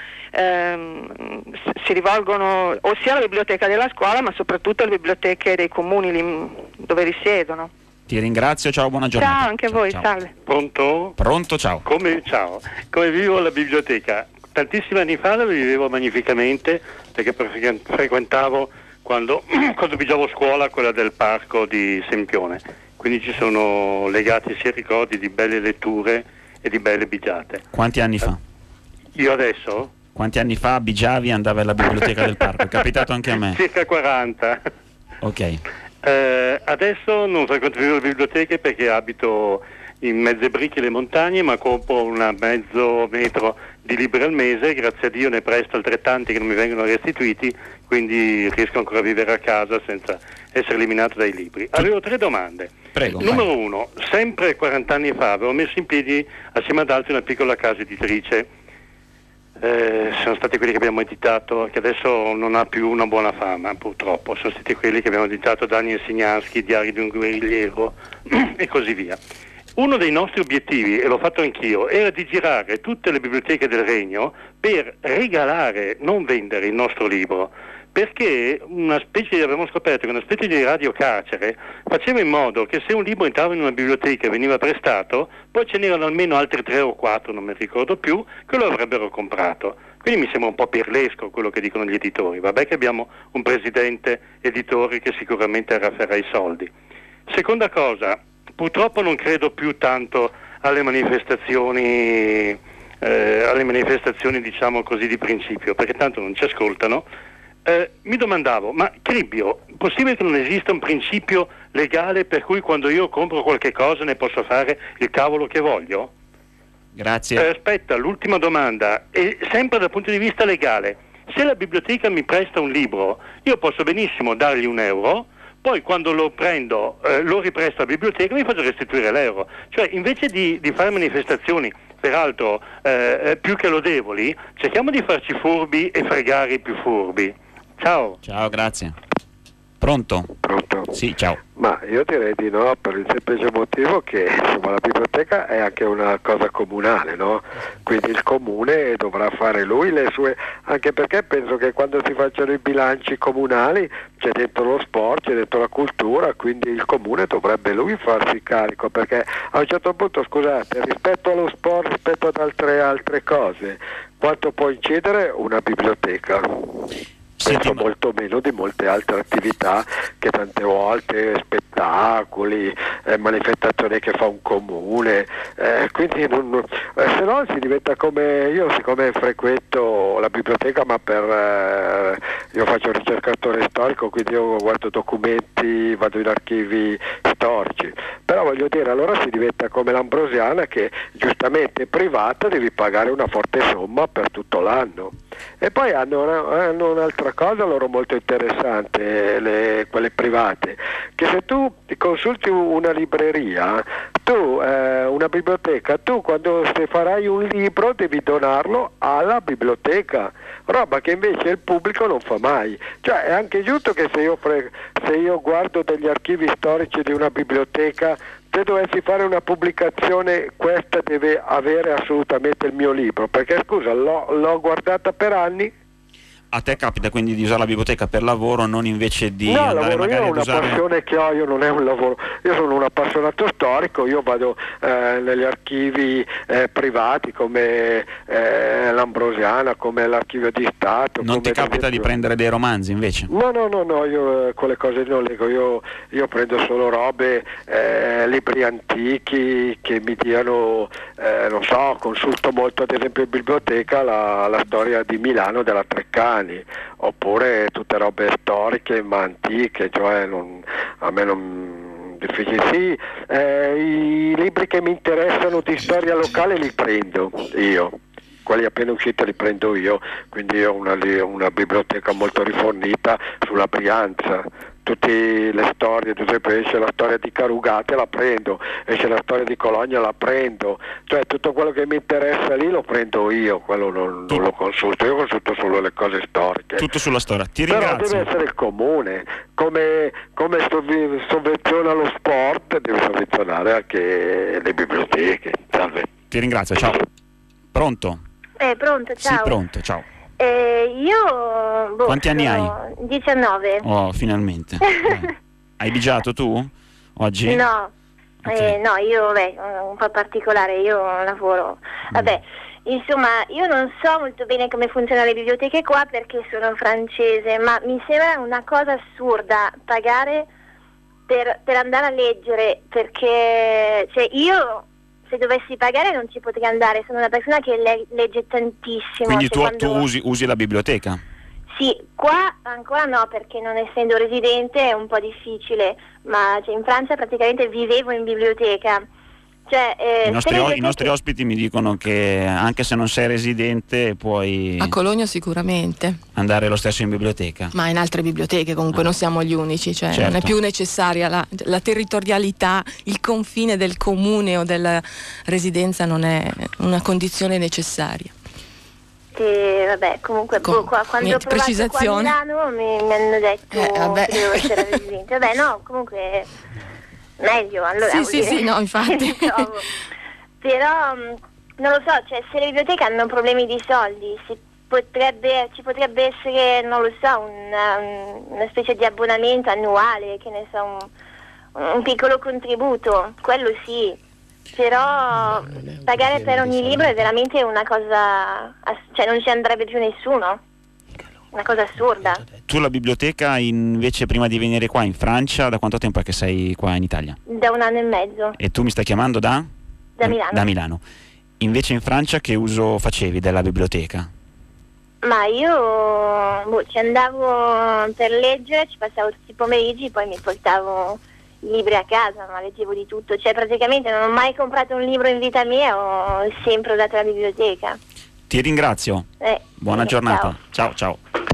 ehm, si rivolgono o sia alla biblioteca della scuola, ma soprattutto alle biblioteche dei comuni lì dove risiedono. Ti ringrazio, ciao, buona giornata. Ciao, anche a voi, ciao. salve. Pronto? Pronto, ciao. Come, ciao. Come vivo la biblioteca? Tantissimi anni fa la vivevo magnificamente, perché frequentavo quando, quando vivevo scuola quella del parco di Sempione, quindi ci sono legati sia ricordi di belle letture e di belle bigiate. Quanti anni fa? Io adesso? Quanti anni fa bigiavi e andavi alla biblioteca del parco? È capitato anche a me. Circa quaranta. Ok. Eh, adesso non frequento più le biblioteche perché abito in mezze bricche e le montagne, ma compro un mezzo metro di libri al mese, grazie a Dio ne presto altrettanti che non mi vengono restituiti, quindi riesco ancora a vivere a casa senza essere eliminato dai libri. Avevo tre domande. Prego. Numero vai. uno, sempre quaranta anni fa avevo messo in piedi assieme ad altri una piccola casa editrice. Eh, sono stati quelli che abbiamo editato, che adesso non ha più una buona fama purtroppo, sono stati quelli che abbiamo editato Daniel Signanski, Diari di un guerrigliero e così via. Uno dei nostri obiettivi, e l'ho fatto anch'io, era di girare tutte le biblioteche del Regno per regalare, non vendere il nostro libro, perché una specie di, abbiamo scoperto che una specie di radio carcere faceva in modo che se un libro entrava in una biblioteca e veniva prestato, poi ce n'erano almeno altri tre o quattro, non mi ricordo più, che lo avrebbero comprato. Quindi mi sembra un po' pirlesco quello che dicono gli editori. Vabbè che abbiamo un presidente editori che sicuramente rafferrà i soldi. Seconda cosa, purtroppo non credo più tanto alle manifestazioni, eh, alle manifestazioni diciamo così di principio, perché tanto non ci ascoltano. Eh, mi domandavo, ma Cribbio, è possibile che non esista un principio legale per cui quando io compro qualche cosa ne posso fare il cavolo che voglio? Grazie. Eh, aspetta, l'ultima domanda, e sempre dal punto di vista legale, se la biblioteca mi presta un libro, io posso benissimo dargli un euro, poi quando lo prendo, eh, lo ripresto alla biblioteca e mi faccio restituire l'euro. Cioè, invece di, di fare manifestazioni, peraltro eh, più che lodevoli, cerchiamo di farci furbi e fregare i più furbi. Ciao. Ciao, grazie. Pronto? Pronto? Sì, ciao. Ma io direi di no, per il semplice motivo che insomma la biblioteca è anche una cosa comunale, no? Quindi il comune dovrà fare lui le sue, anche perché penso che quando si facciano i bilanci comunali c'è dentro lo sport, c'è dentro la cultura, quindi il comune dovrebbe lui farsi carico, perché a un certo punto, scusate, rispetto allo sport, rispetto ad altre, altre cose, quanto può incidere una biblioteca? Penso molto meno di molte altre attività che tante volte, spettacoli, eh, manifestazioni che fa un comune, eh, quindi non, eh, se no si diventa come io, siccome frequento la biblioteca, ma per eh, io faccio un ricercatore storico, quindi io guardo documenti, vado in archivi storici, però voglio dire, allora si diventa come l'Ambrosiana, che giustamente privata devi pagare una forte somma per tutto l'anno. E poi hanno, una, hanno un'altra cosa loro molto interessante, le, quelle private, che se tu ti consulti una libreria, tu eh, una biblioteca, tu quando se farai un libro devi donarlo alla biblioteca, roba che invece il pubblico non fa mai. Cioè è anche giusto che se io, fre- se io guardo degli archivi storici di una biblioteca, se dovessi fare una pubblicazione, questa deve avere assolutamente il mio libro, perché scusa, l'ho, l'ho guardata per anni. A te capita quindi di usare la biblioteca per lavoro, non invece di no, andare lavoro, magari io ho ad una usare... passione che ho, io non è un lavoro, io sono un appassionato storico, io vado eh, negli archivi eh, privati come eh, l'Ambrosiana, come l'Archivio di Stato. Non come ti capita di prendere dei romanzi invece? No, no, no, no, io eh, quelle cose non leggo, io, io prendo solo robe, eh, libri antichi che mi diano, eh, non so, consulto molto ad esempio in biblioteca la, la storia di Milano della Treccani, oppure tutte robe storiche ma antiche, cioè non, a me non difficile. Sì, eh, i libri che mi interessano di storia locale li prendo io, quelli appena usciti li prendo io, quindi ho una, una biblioteca molto rifornita sulla Brianza. Tutte le storie, ad esempio esce la storia di Carugate, la prendo, esce la storia di Cologna, la prendo, cioè tutto quello che mi interessa lì lo prendo io, quello non, non lo consulto, io consulto solo le cose storiche. Tutto sulla storia, ti Però ringrazio. deve essere il comune, come, come sov- sovvenziona lo sport, deve sovvenzionare anche le biblioteche. Salve. Ti ringrazio, ciao. Pronto? Eh, pronto, ciao. Sì, pronto, ciao. Eh, io... Boh, Quanti anni hai? diciannove. Oh, finalmente. Eh. Hai bigiato tu? Oggi? No, Okay. eh, no, io beh, un po' particolare, io lavoro. Vabbè, insomma, io non so molto bene come funzionano le biblioteche qua perché sono francese, ma mi sembra una cosa assurda pagare per, per andare a leggere, perché cioè io... se dovessi pagare non ci potrei andare, sono una persona che le- legge tantissimo. Quindi cioè tu, quando... tu usi, usi la biblioteca? Sì, qua ancora no, perché non essendo residente è un po' difficile, ma cioè, in Francia praticamente vivevo in biblioteca. Cioè, eh, I, nostri, biblioteche... I nostri ospiti mi dicono che anche se non sei residente puoi A Cologno sicuramente, andare lo stesso in biblioteca. ma in altre biblioteche comunque Ah. non siamo gli unici, cioè Certo. non è più necessaria la, la territorialità, il confine del comune o della residenza non è una condizione necessaria. Che, vabbè, comunque Com- boh, qua, quando ho niente, provato precisazione. qua a Milano mi, mi hanno detto Eh, vabbè. che dovevo essere residente. Vabbè, no, comunque meglio, allora Sì, vuol sì, dire, sì, no, infatti. mi trovo. Però mh, non lo so, cioè se le biblioteche hanno problemi di soldi, si potrebbe, ci potrebbe essere, non lo so, una, una specie di abbonamento annuale, che ne so, un, un piccolo contributo, quello sì. Però pagare per ogni libro è veramente una cosa, ass- cioè non ci andrebbe più nessuno, una cosa assurda. Tu la biblioteca invece prima di venire qua in Francia, da quanto tempo è che sei qua in Italia? Da un anno e mezzo, E tu mi stai chiamando da? da Milano. Da Milano. Invece in Francia che uso facevi della biblioteca? Ma io boh, ci andavo per leggere, ci passavo tutti i pomeriggi, poi mi portavo i libri a casa, ma leggevo di tutto, cioè praticamente non ho mai comprato un libro in vita mia, ho sempre usato la biblioteca. Ti ringrazio. Eh, Buona eh, giornata. Ciao, ciao.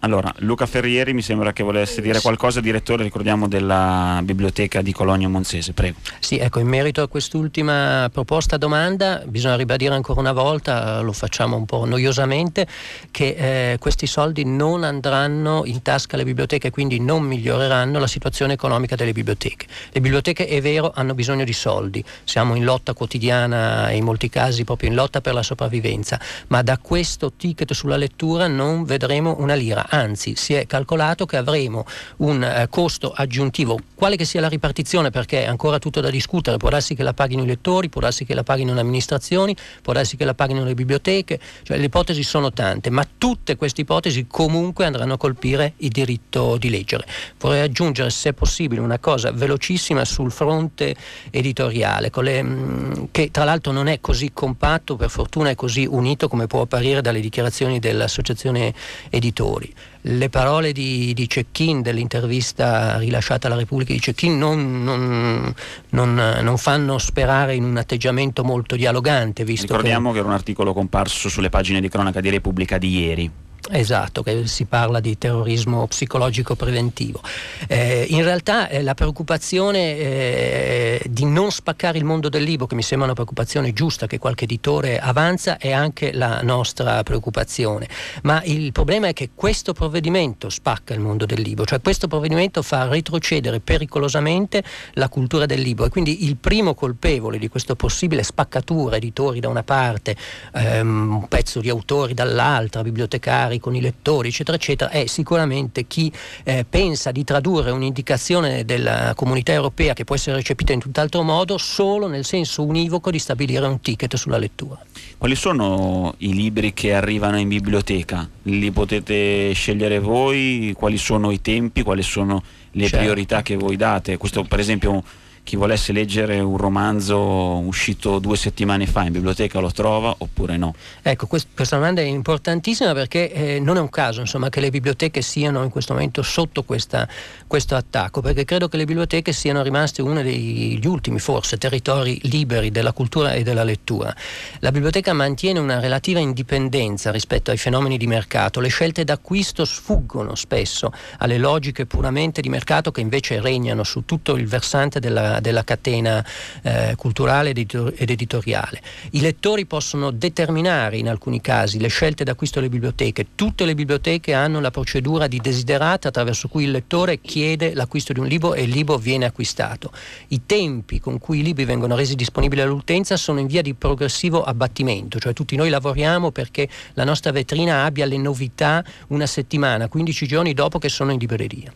Allora, Luca Ferrieri mi sembra che volesse dire qualcosa, direttore, ricordiamo, della biblioteca di Cologno Monzese, prego. Sì, ecco, in merito a quest'ultima proposta domanda bisogna ribadire ancora una volta, lo facciamo un po' noiosamente, che eh, questi soldi non andranno in tasca alle biblioteche, quindi non miglioreranno la situazione economica delle biblioteche. Le biblioteche, è vero, hanno bisogno di soldi, siamo in lotta quotidiana e in molti casi proprio in lotta per la sopravvivenza, ma da questo ticket sulla lettura non vedremo una lira. Anzi, si è calcolato che avremo un eh, costo aggiuntivo, quale che sia la ripartizione, perché è ancora tutto da discutere, può darsi che la paghino i lettori, può darsi che la paghino le amministrazioni, può darsi che la paghino le biblioteche, cioè le ipotesi sono tante, ma tutte queste ipotesi comunque andranno a colpire il diritto di leggere. Vorrei aggiungere, se possibile, una cosa velocissima sul fronte editoriale, con le, mh, che tra l'altro non è così compatto, per fortuna è così unito come può apparire dalle dichiarazioni dell'associazione editori. Le parole di, di Cecchin, dell'intervista rilasciata alla Repubblica di Cecchin, non, non, non, non fanno sperare in un atteggiamento molto dialogante, visto Ricordiamo che... che era un articolo comparso sulle pagine di cronaca di Repubblica di ieri. Esatto, che si parla di terrorismo psicologico preventivo. Eh, in realtà eh, la preoccupazione eh, di non spaccare il mondo del libro, che mi sembra una preoccupazione giusta che qualche editore avanza, è anche la nostra preoccupazione. Ma il problema è che questo provvedimento spacca il mondo del libro, cioè questo provvedimento fa retrocedere pericolosamente la cultura del libro, e quindi il primo colpevole di questa possibile spaccatura, editori da una parte, ehm, un pezzo di autori dall'altra, bibliotecari con i lettori, eccetera eccetera, è sicuramente chi eh, pensa di tradurre un'indicazione della Comunità Europea, che può essere recepita in tutt'altro modo, solo nel senso univoco di stabilire un ticket sulla lettura. Quali sono i libri che arrivano in biblioteca? Li potete scegliere voi? Quali sono i tempi? Quali sono le certo. priorità che voi date? Questo, per esempio, chi volesse leggere un romanzo uscito due settimane fa in biblioteca lo trova oppure no? Ecco, quest- questa domanda è importantissima, perché eh, non è un caso, insomma, che le biblioteche siano in questo momento sotto questa, questo attacco, perché credo che le biblioteche siano rimaste uno degli ultimi, forse, territori liberi della cultura e della lettura. La biblioteca mantiene una relativa indipendenza rispetto ai fenomeni di mercato, le scelte d'acquisto sfuggono spesso alle logiche puramente di mercato che invece regnano su tutto il versante della della catena eh, culturale ed, editor- ed editoriale. I lettori possono determinare in alcuni casi le scelte d'acquisto delle biblioteche. Tutte le biblioteche hanno la procedura di desiderata, attraverso cui il lettore chiede l'acquisto di un libro e il libro viene acquistato. I tempi con cui i libri vengono resi disponibili all'utenza sono in via di progressivo abbattimento, cioè tutti noi lavoriamo perché la nostra vetrina abbia le novità una settimana, quindici giorni dopo che sono in libreria.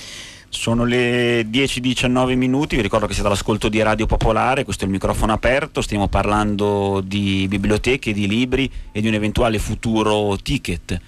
Sono le dieci e diciannove minuti, vi ricordo che siete all'ascolto di Radio Popolare, questo è il microfono aperto, stiamo parlando di biblioteche, di libri e di un eventuale futuro ticket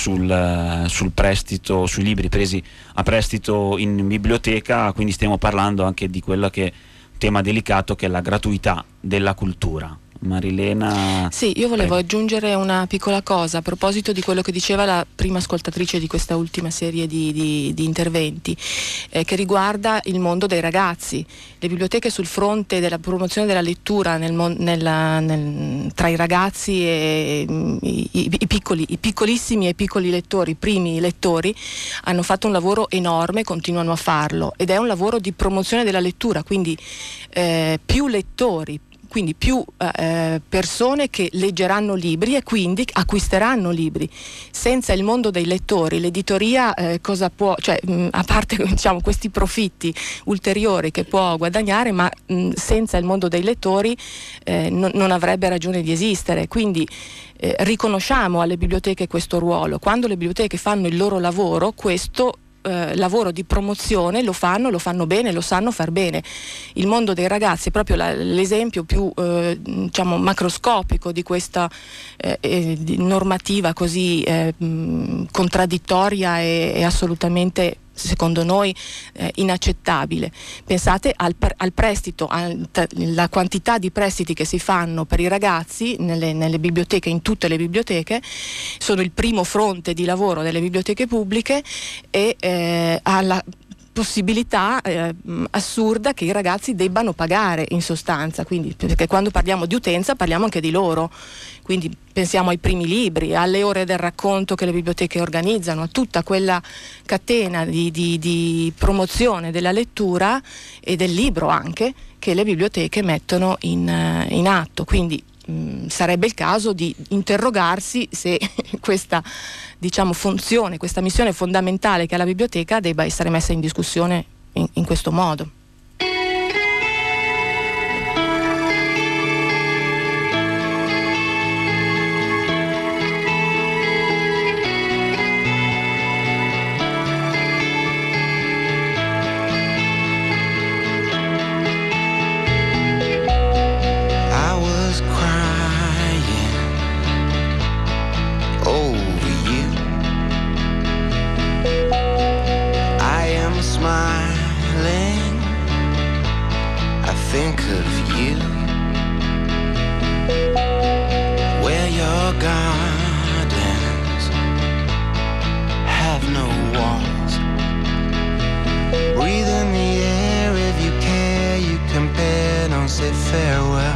sul, sul prestito, sui libri presi a prestito in biblioteca, quindi stiamo parlando anche di quello che è un tema delicato, che è la gratuità della cultura. Marilena. Sì, io volevo Prego. aggiungere una piccola cosa a proposito di quello che diceva la prima ascoltatrice di questa ultima serie di, di, di interventi, eh, che riguarda il mondo dei ragazzi. Le biblioteche sul fronte della promozione della lettura nel, nella, nel, tra i ragazzi e i, i, i, piccoli, i piccolissimi e i piccoli lettori, i primi lettori, hanno fatto un lavoro enorme, continuano a farlo, ed è un lavoro di promozione della lettura, quindi eh, più lettori, quindi più eh, persone che leggeranno libri e quindi acquisteranno libri. Senza il mondo dei lettori, l'editoria eh, cosa può, cioè mh, a parte diciamo questi profitti ulteriori che può guadagnare, ma mh, senza il mondo dei lettori eh, non, non avrebbe ragione di esistere. Quindi eh, riconosciamo alle biblioteche questo ruolo. Quando le biblioteche fanno il loro lavoro, questo Eh, lavoro di promozione lo fanno, lo fanno bene, lo sanno far bene. Il mondo dei ragazzi è proprio la, l'esempio più eh, diciamo macroscopico di questa eh, eh, di normativa così eh, mh, contraddittoria e, e assolutamente, secondo noi, eh, inaccettabile. Pensate al, al prestito, alla quantità di prestiti che si fanno per i ragazzi nelle, nelle biblioteche, in tutte le biblioteche, sono il primo fronte di lavoro delle biblioteche pubbliche, e eh, alla possibilità eh, assurda che i ragazzi debbano pagare in sostanza, quindi, perché quando parliamo di utenza parliamo anche di loro, quindi pensiamo ai primi libri, alle ore del racconto che le biblioteche organizzano, a tutta quella catena di, di, di promozione della lettura e del libro anche che le biblioteche mettono in, in atto, quindi mh, sarebbe il caso di interrogarsi se questa, diciamo, funzione, questa missione fondamentale che ha la biblioteca debba essere messa in discussione in, in questo modo. Think of you, where your gardens have no walls. Breathe in the air if you care, you compare, don't say farewell.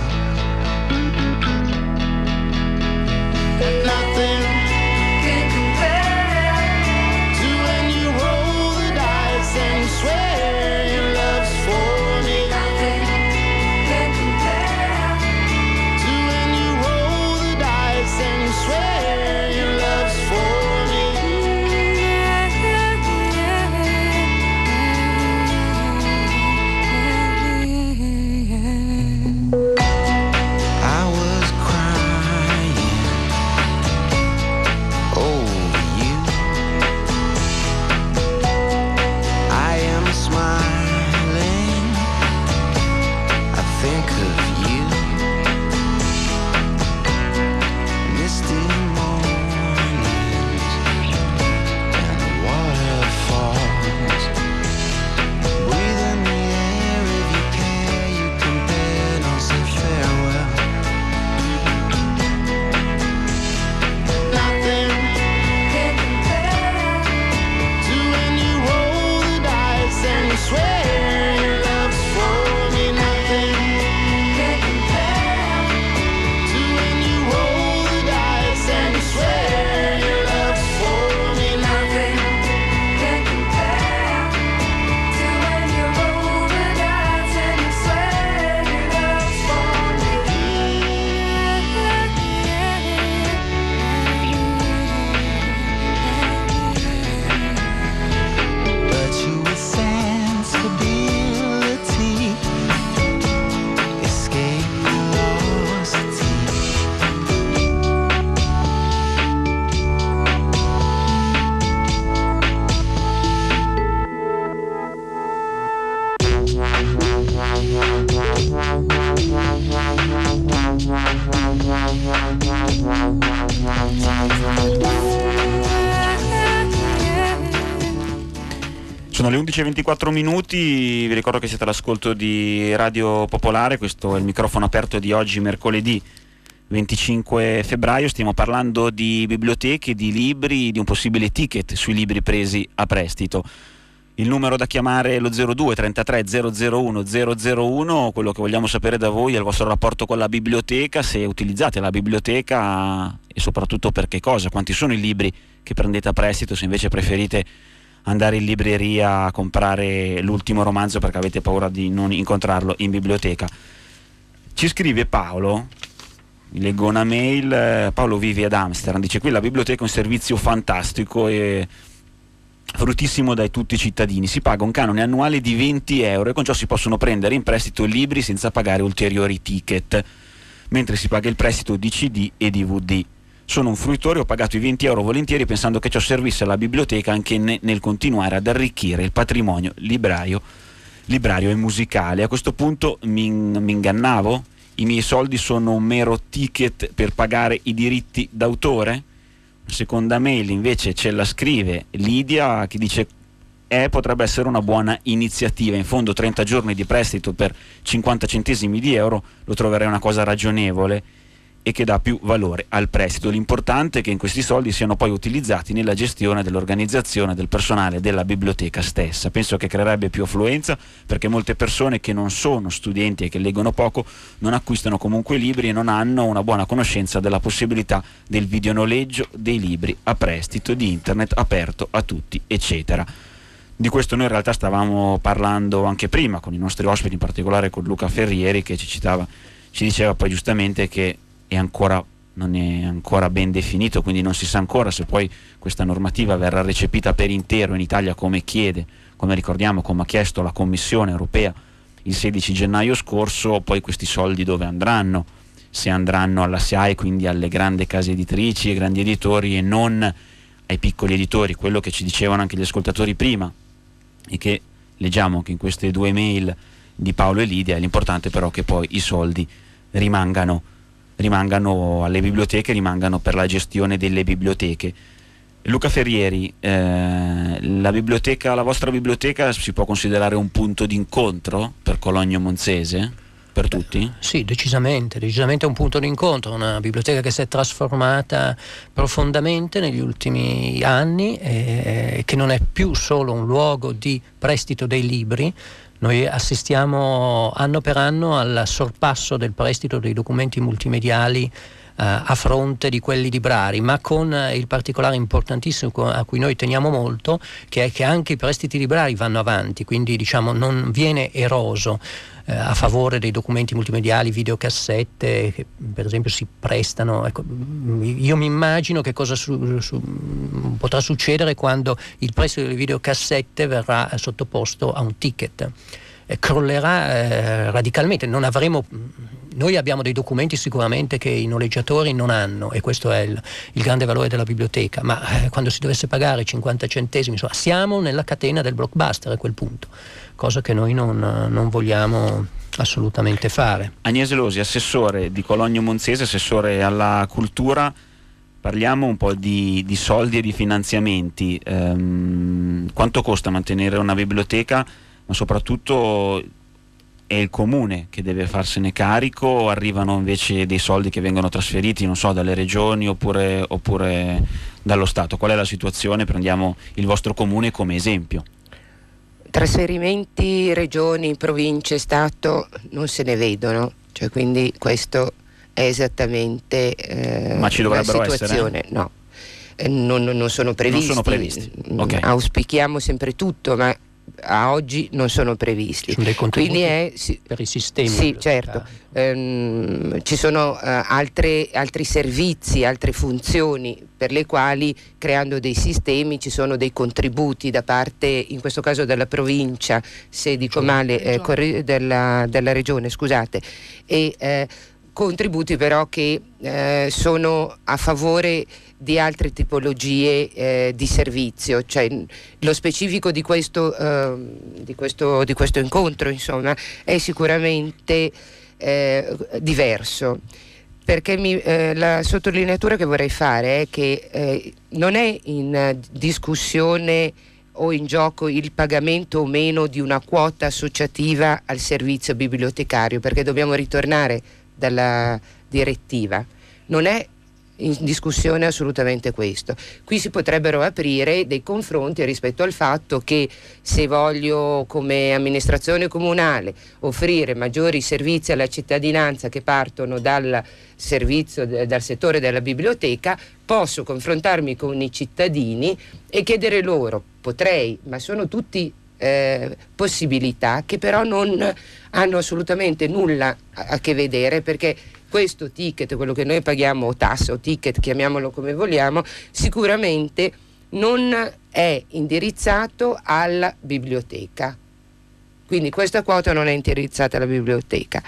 Nothing can compare to when you roll the dice and you swear your love's for me. Swear your love's for me. I was crying over you. I am smiling. I think of you. Misty mornings and waterfalls. Breathe in the air if you care, you compare, don't say farewell. Nothing can compare to when you roll the dice and you swear your love's for me. Nothing can compare to when you roll the dice and you swear your love's for me. Nothing can compare to when you roll the dice and you swear your love's for me. But you with sensibility escape velocity. Sono le undici e ventiquattro minuti, vi ricordo che siete all'ascolto di Radio Popolare, questo è il microfono aperto di oggi, mercoledì venticinque febbraio, stiamo parlando di biblioteche, di libri, di un possibile ticket sui libri presi a prestito. Il numero da chiamare è lo zero due trentatré zero zero uno zero zero uno, quello che vogliamo sapere da voi è il vostro rapporto con la biblioteca, se utilizzate la biblioteca e soprattutto per che cosa, quanti sono i libri che prendete a prestito, se invece preferite andare in libreria a comprare l'ultimo romanzo perché avete paura di non incontrarlo in biblioteca. Ci scrive Paolo, vi leggo una mail, Paolo vive ad Amsterdam, dice: qui la biblioteca è un servizio fantastico e fruttissimo da tutti i cittadini, si paga un canone annuale di venti euro e con ciò si possono prendere in prestito libri senza pagare ulteriori ticket, mentre si paga il prestito di C D e D V D. Sono un fruitore, ho pagato i venti euro volentieri pensando che ciò servisse alla biblioteca anche ne, nel continuare ad arricchire il patrimonio librario, librario e musicale. A questo punto mi, mi ingannavo? I miei soldi sono un mero ticket per pagare i diritti d'autore? Seconda mail invece ce la scrive Lidia che dice: eh, potrebbe essere una buona iniziativa, in fondo trenta giorni di prestito per cinquanta centesimi di euro lo troverei una cosa ragionevole. e che dà più valore al prestito. L'importante è che in questi soldi siano poi utilizzati nella gestione dell'organizzazione del personale della biblioteca stessa. Penso che creerebbe più affluenza, perché molte persone che non sono studenti e che leggono poco non acquistano comunque libri e non hanno una buona conoscenza della possibilità del videonoleggio dei libri a prestito, di internet aperto a tutti, eccetera. Di questo noi in realtà stavamo parlando anche prima con i nostri ospiti, in particolare con Luca Ferrieri, che ci citava, ci diceva poi giustamente che è ancora, non è ancora ben definito, quindi non si sa ancora se poi questa normativa verrà recepita per intero in Italia come chiede, come ricordiamo, come ha chiesto la Commissione europea il sedici gennaio scorso. Poi questi soldi dove andranno? Se andranno alla S I A E, quindi alle grandi case editrici e grandi editori, e non ai piccoli editori, quello che ci dicevano anche gli ascoltatori prima e che leggiamo anche in queste due mail di Paolo e Lidia. L'importante però è che poi i soldi rimangano rimangano alle biblioteche, rimangano per la gestione delle biblioteche. Luca Ferrieri, eh, la biblioteca, la vostra biblioteca si può considerare un punto d'incontro per Cologno Monzese? Per tutti? Sì, decisamente, decisamente un punto d'incontro, una biblioteca che si è trasformata profondamente negli ultimi anni e che non è più solo un luogo di prestito dei libri. Noi assistiamo anno per anno al sorpasso del prestito dei documenti multimediali Uh, a fronte di quelli librari, ma con uh, il particolare importantissimo a cui noi teniamo molto, che è che anche i prestiti librari vanno avanti, quindi diciamo non viene eroso uh, a favore dei documenti multimediali, videocassette che per esempio si prestano. Ecco, io mi immagino che cosa su, su, potrà succedere quando il prestito delle videocassette verrà uh, sottoposto a un ticket. Eh, crollerà eh, radicalmente, non avremo, noi abbiamo dei documenti sicuramente che i noleggiatori non hanno, e questo è il, il grande valore della biblioteca, ma eh, quando si dovesse pagare cinquanta centesimi, insomma, siamo nella catena del blockbuster a quel punto, cosa che noi non, non vogliamo assolutamente fare. Agnese Losi, assessore di Cologno Monzese, assessore alla cultura. Parliamo un po' di, di soldi e di finanziamenti. Ehm, quanto costa mantenere una biblioteca? Ma soprattutto è il comune che deve farsene carico, o arrivano invece dei soldi che vengono trasferiti, non so, dalle regioni oppure, oppure dallo Stato? Qual è la situazione? Prendiamo il vostro comune come esempio. Trasferimenti regioni, province, Stato non se ne vedono, cioè, quindi questo è esattamente eh, Ma ci dovrebbero la situazione. essere? No, eh, non, non sono previsti. Non sono previsti. Okay. Auspichiamo sempre tutto, ma a oggi non sono previsti. Sono dei contributi quindi è, sì, per i sistemi. Sì, certo. Ehm, ci sono uh, altre, altri servizi, altre funzioni per le quali, creando dei sistemi, ci sono dei contributi da parte, in questo caso della provincia, se dico male, eh, corri- della, della regione, scusate, e eh, contributi però che eh, sono a favore di altre tipologie eh, di servizio, cioè lo specifico di questo, eh, di questo, di questo incontro, insomma, è sicuramente eh, diverso, perché mi, eh, la sottolineatura che vorrei fare è che eh, non è in discussione o in gioco il pagamento o meno di una quota associativa al servizio bibliotecario, perché dobbiamo ritornare dalla direttiva. Non è in discussione assolutamente questo. Qui si potrebbero aprire dei confronti rispetto al fatto che, se voglio come amministrazione comunale offrire maggiori servizi alla cittadinanza che partono dal servizio, dal settore della biblioteca, posso confrontarmi con i cittadini e chiedere loro, potrei, ma sono tutti eh, possibilità che però non hanno assolutamente nulla a, a che vedere, perché questo ticket, quello che noi paghiamo, o tassa o ticket, chiamiamolo come vogliamo, sicuramente non è indirizzato alla biblioteca. Quindi questa quota non è indirizzata alla biblioteca.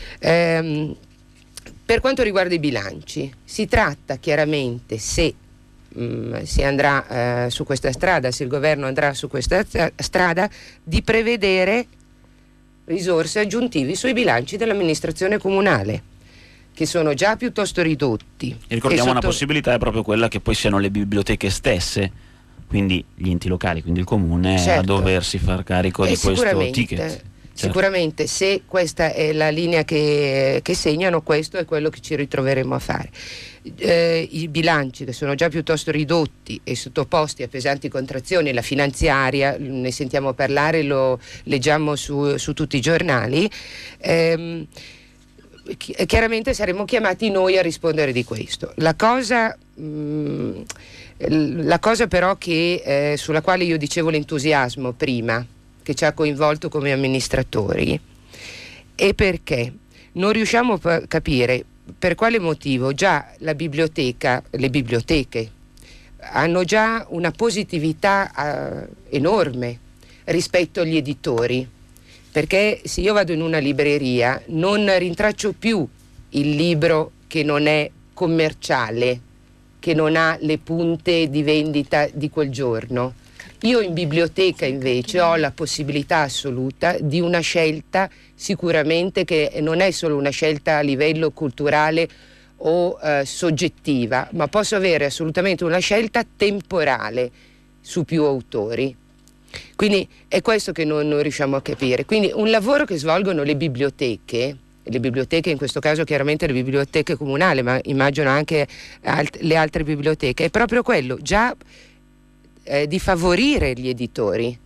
Ehm, per quanto riguarda i bilanci, si tratta chiaramente, se mh, si andrà eh, su questa strada, se il governo andrà su questa strada, di prevedere risorse aggiuntive sui bilanci dell'amministrazione comunale, che sono già piuttosto ridotti. E ricordiamo, sotto... una possibilità è proprio quella che poi siano le biblioteche stesse, quindi gli enti locali, quindi il comune, certo, a doversi far carico e di questo ticket. Sicuramente se questa è la linea che, che segnano, questo è quello che ci ritroveremo a fare. Eh, i bilanci che sono già piuttosto ridotti e sottoposti a pesanti contrazioni, la finanziaria, ne sentiamo parlare, lo leggiamo su, su tutti i giornali, ehm, chi- chiaramente saremo chiamati noi a rispondere di questo. La cosa, mh, la cosa però che, eh, sulla quale io dicevo l'entusiasmo prima, che ci ha coinvolto come amministratori, è perché non riusciamo a capire per quale motivo già la biblioteca, le biblioteche hanno già una positività eh, enorme rispetto agli editori, perché se io vado in una libreria non rintraccio più il libro che non è commerciale, che non ha le punte di vendita di quel giorno. Io in biblioteca invece ho la possibilità assoluta di una scelta, sicuramente che non è solo una scelta a livello culturale o eh, soggettiva, ma posso avere assolutamente una scelta temporale su più autori. Quindi è questo che non, non riusciamo a capire. Quindi un lavoro che svolgono le biblioteche, le biblioteche in questo caso chiaramente le biblioteche comunali, ma immagino anche alt- le altre biblioteche, è proprio quello, già Eh, di favorire gli editori.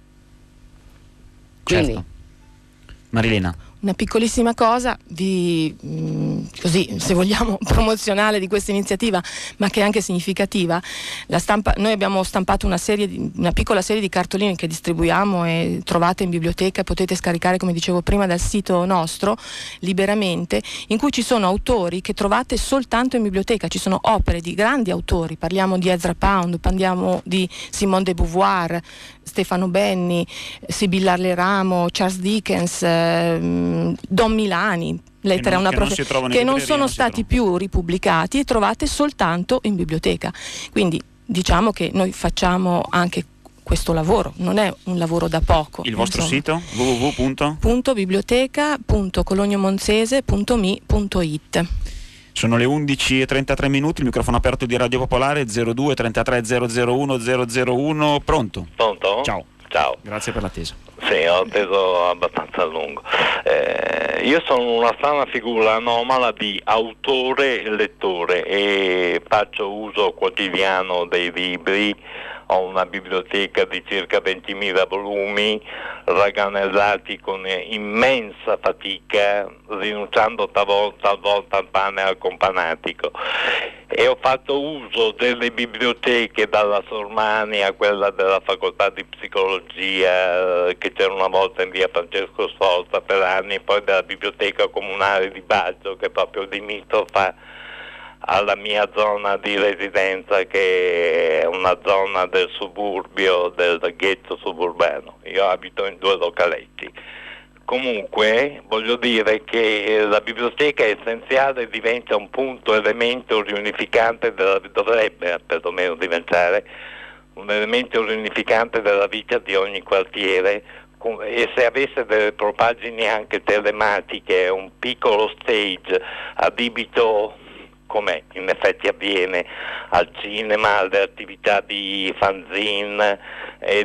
Quindi, certo. Marilena. Una piccolissima cosa di, mh, così, se vogliamo, promozionale di questa iniziativa, ma che è anche significativa. La stampa, noi abbiamo stampato una serie di, una piccola serie di cartoline che distribuiamo e trovate in biblioteca, potete scaricare, come dicevo prima, dal sito nostro liberamente, in cui ci sono autori che trovate soltanto in biblioteca. Ci sono opere di grandi autori, parliamo di Ezra Pound, parliamo di Simone de Beauvoir, Stefano Benni, Sibilla Leramo, Charles Dickens, ehm, Don Milani, lettera non- una che non profe- si trovano in che non libreria, sono non si stati più ripubblicati e trovate soltanto in biblioteca. Quindi diciamo che noi facciamo anche questo lavoro, non è un lavoro da poco. Il vostro insomma. sito? www. punto? Punto biblioteca punto colognomonzese punto mi punto it. Sono le undici e trentatré minuti, il microfono aperto di Radio Popolare, zero due trentatré zero zero uno zero zero uno. Pronto? Pronto? Ciao. Ciao. Grazie per l'attesa. Sì, ho atteso abbastanza a lungo. Eh, io sono una strana figura anomala di autore e lettore e faccio uso quotidiano dei libri. Ho una biblioteca di circa ventimila volumi raganellati con immensa fatica, rinunciando talvolta, talvolta al pane al companatico. E ho fatto uso delle biblioteche, dalla Sormani a quella della facoltà di psicologia, eh, che c'era una volta in via Francesco Sforza per anni, poi della biblioteca comunale di Baggio, che è proprio limitrofa alla mia zona di residenza, che è una zona del suburbio, del ghetto suburbano. Io abito in due localetti. Comunque voglio dire che la biblioteca è essenziale e diventa un punto, elemento riunificante della, dovrebbe perlomeno diventare un elemento riunificante della vita di ogni quartiere, e se avesse delle propaggini anche telematiche, un piccolo stage adibito, come in effetti avviene al cinema, alle attività di fanzine e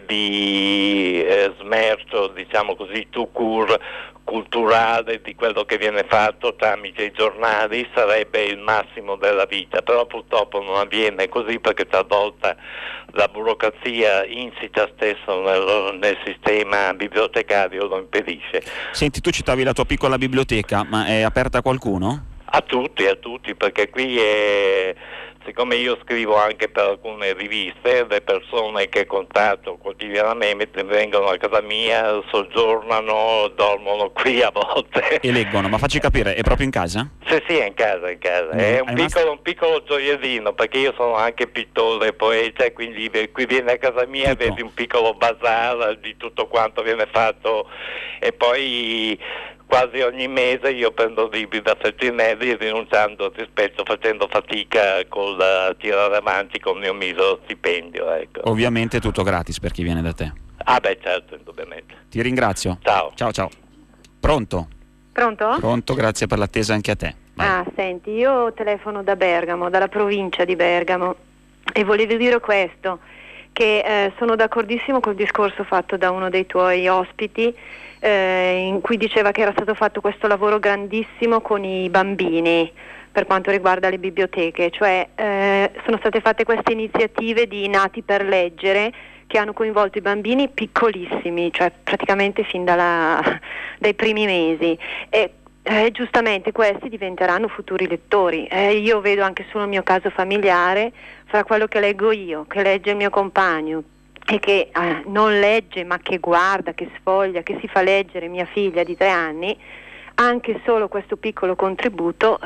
di eh, smercio, diciamo così, tout court, culturale di quello che viene fatto tramite i giornali, sarebbe il massimo della vita. Però purtroppo non avviene così, perché talvolta la burocrazia insita stesso nel, nel sistema bibliotecario lo impedisce. Senti, tu citavi la tua piccola biblioteca, ma è aperta a qualcuno? A tutti, a tutti, perché qui è, siccome io scrivo anche per alcune riviste, le persone che contatto quotidianamente vengono a casa mia, soggiornano, dormono qui a volte. E leggono, ma facci capire, è proprio in casa? Sì, sì, è in casa, in casa. No, è un hai piccolo, un piccolo gioiellino, perché io sono anche pittore e poeta, e quindi qui vieni a casa mia e vedi un piccolo bazar di tutto quanto viene fatto, e poi quasi ogni mese io prendo libri da Feltrinelli, rinunciando rispetto, facendo fatica col uh, tirare avanti con il mio misero stipendio, ecco. Ovviamente tutto gratis per chi viene da te. Ah beh, certo, indubbiamente. Ti ringrazio. Ciao. Ciao, ciao. Pronto? Pronto? Pronto, grazie per l'attesa anche a te. Vai. Ah, senti, io telefono da Bergamo, dalla provincia di Bergamo, e volevo dire questo, che eh, sono d'accordissimo col discorso fatto da uno dei tuoi ospiti, eh, in cui diceva che era stato fatto questo lavoro grandissimo con i bambini per quanto riguarda le biblioteche, cioè eh, sono state fatte queste iniziative di Nati per leggere che hanno coinvolto i bambini piccolissimi, cioè praticamente fin dalla, dai primi mesi, e eh, giustamente questi diventeranno futuri lettori. Eh, io vedo anche sul mio caso familiare, fra quello che leggo io, che legge il mio compagno e che eh, non legge ma che guarda, che sfoglia, che si fa leggere mia figlia di tre anni, anche solo questo piccolo contributo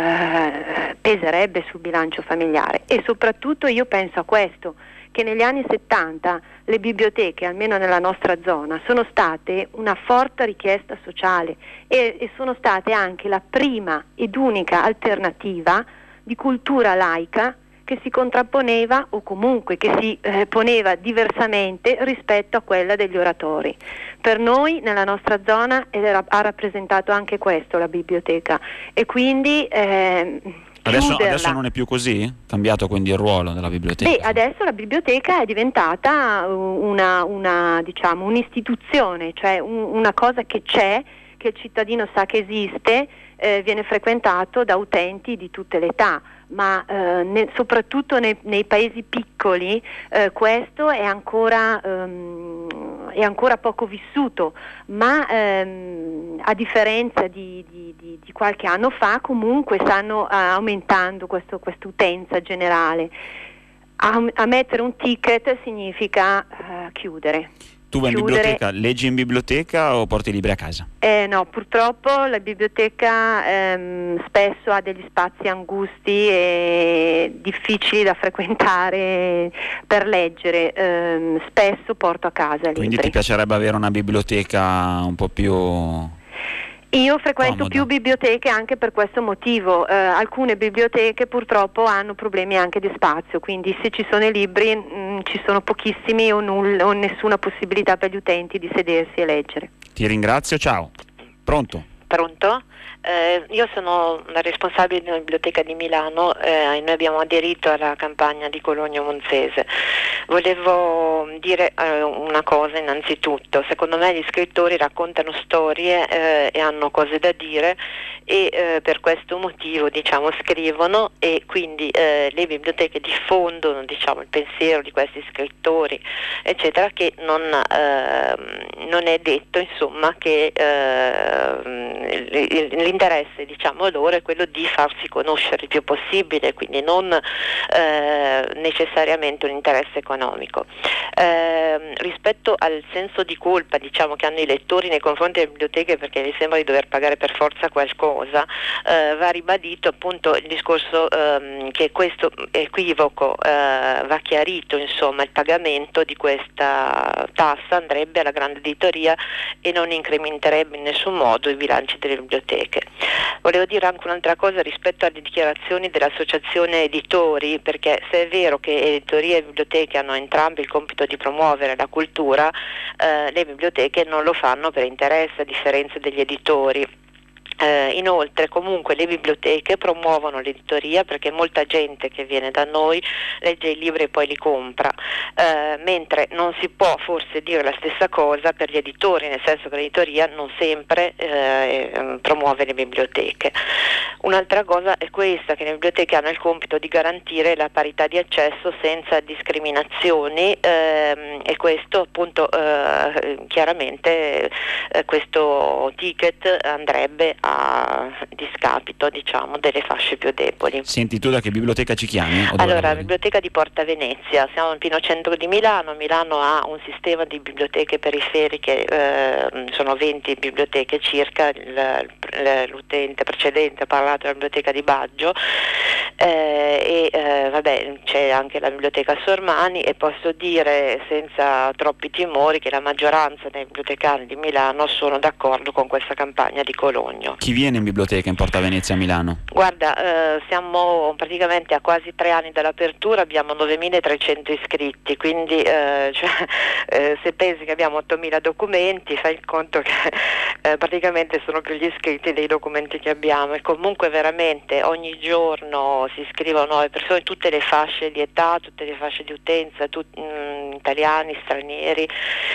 eh, peserebbe sul bilancio familiare. E soprattutto io penso a questo, che negli anni settanta le biblioteche, almeno nella nostra zona, sono state una forte richiesta sociale e, e sono state anche la prima ed unica alternativa di cultura laica che si contrapponeva o comunque che si eh, poneva diversamente rispetto a quella degli oratori. Per noi nella nostra zona era, ha rappresentato anche questo la biblioteca, e quindi eh, adesso, adesso non è più così? Cambiato quindi il ruolo della biblioteca? Beh, adesso la biblioteca è diventata una, una, diciamo, un'istituzione, cioè un, una cosa che c'è, che il cittadino sa che esiste, eh, viene frequentato da utenti di tutte le età. Ma eh, ne, soprattutto nei, nei paesi piccoli eh, questo è ancora, um, è ancora poco vissuto, ma um, a differenza di, di, di, di qualche anno fa comunque stanno uh, aumentando questo, quest'utenza generale. A, a mettere un ticket significa uh, chiudere. Tu vai in chiudere. biblioteca, leggi in biblioteca o porti i libri a casa? Eh, no, purtroppo la biblioteca ehm, spesso ha degli spazi angusti e difficili da frequentare per leggere, ehm, spesso porto a casa libri. Quindi ti piacerebbe avere una biblioteca un po' più... Io frequento comoda. più biblioteche anche per questo motivo. Eh, alcune biblioteche purtroppo hanno problemi anche di spazio, quindi se ci sono i libri mh, ci sono pochissimi o, null- o nessuna possibilità per gli utenti di sedersi e leggere. Ti ringrazio, ciao. Pronto? Pronto? Eh, io sono la responsabile di una biblioteca di Milano eh, e noi abbiamo aderito alla campagna di Cologno Monzese. Volevo dire eh, una cosa innanzitutto: secondo me gli scrittori raccontano storie eh, e hanno cose da dire e eh, per questo motivo diciamo scrivono, e quindi eh, le biblioteche diffondono diciamo il pensiero di questi scrittori eccetera, che non, eh, non è detto insomma che eh, l'interesse diciamo loro è quello di farsi conoscere il più possibile, quindi non eh, necessariamente un interesse economico. Eh, rispetto al senso di colpa diciamo che hanno i lettori nei confronti delle biblioteche perché gli sembra di dover pagare per forza qualcosa, eh, va ribadito appunto il discorso ehm, che questo equivoco eh, va chiarito, insomma il pagamento di questa tassa andrebbe alla grande editoria e non incrementerebbe in nessun modo i bilanci delle biblioteche. Volevo dire anche un'altra cosa rispetto alle dichiarazioni dell'associazione editori, perché se è vero che editoria e biblioteche hanno entrambi il compito di promuovere la cultura, eh, le biblioteche non lo fanno per interesse, a differenza degli editori. Eh, inoltre comunque le biblioteche promuovono l'editoria perché molta gente che viene da noi legge i libri e poi li compra, eh, mentre non si può forse dire la stessa cosa per gli editori, nel senso che l'editoria non sempre eh, promuove le biblioteche. Un'altra cosa è questa, che le biblioteche hanno il compito di garantire la parità di accesso senza discriminazioni, ehm, e questo appunto eh, chiaramente eh, questo ticket andrebbe a discapito diciamo delle fasce più deboli. Senti, tu da che biblioteca ci chiami? O allora, la biblioteca di Porta Venezia, siamo in pieno centro di Milano. Milano ha un sistema di biblioteche periferiche, eh, sono venti biblioteche circa, il, l'utente precedente ha parlato della biblioteca di Baggio, eh, e eh, vabbè c'è anche la biblioteca Sormani, e posso dire senza troppi timori che la maggioranza dei bibliotecari di Milano sono d'accordo con questa campagna di Cologno. Chi viene in biblioteca in Porta Venezia a Milano? Guarda, eh, siamo praticamente a quasi tre anni dall'apertura, abbiamo novemilatrecento iscritti, quindi eh, cioè, eh, se pensi che abbiamo ottomila documenti, fai il conto che eh, praticamente sono più gli iscritti dei documenti che abbiamo, e comunque veramente ogni giorno si iscrivono nuove persone, tutte le fasce di età, tutte le fasce di utenza, tut, mh, italiani, stranieri,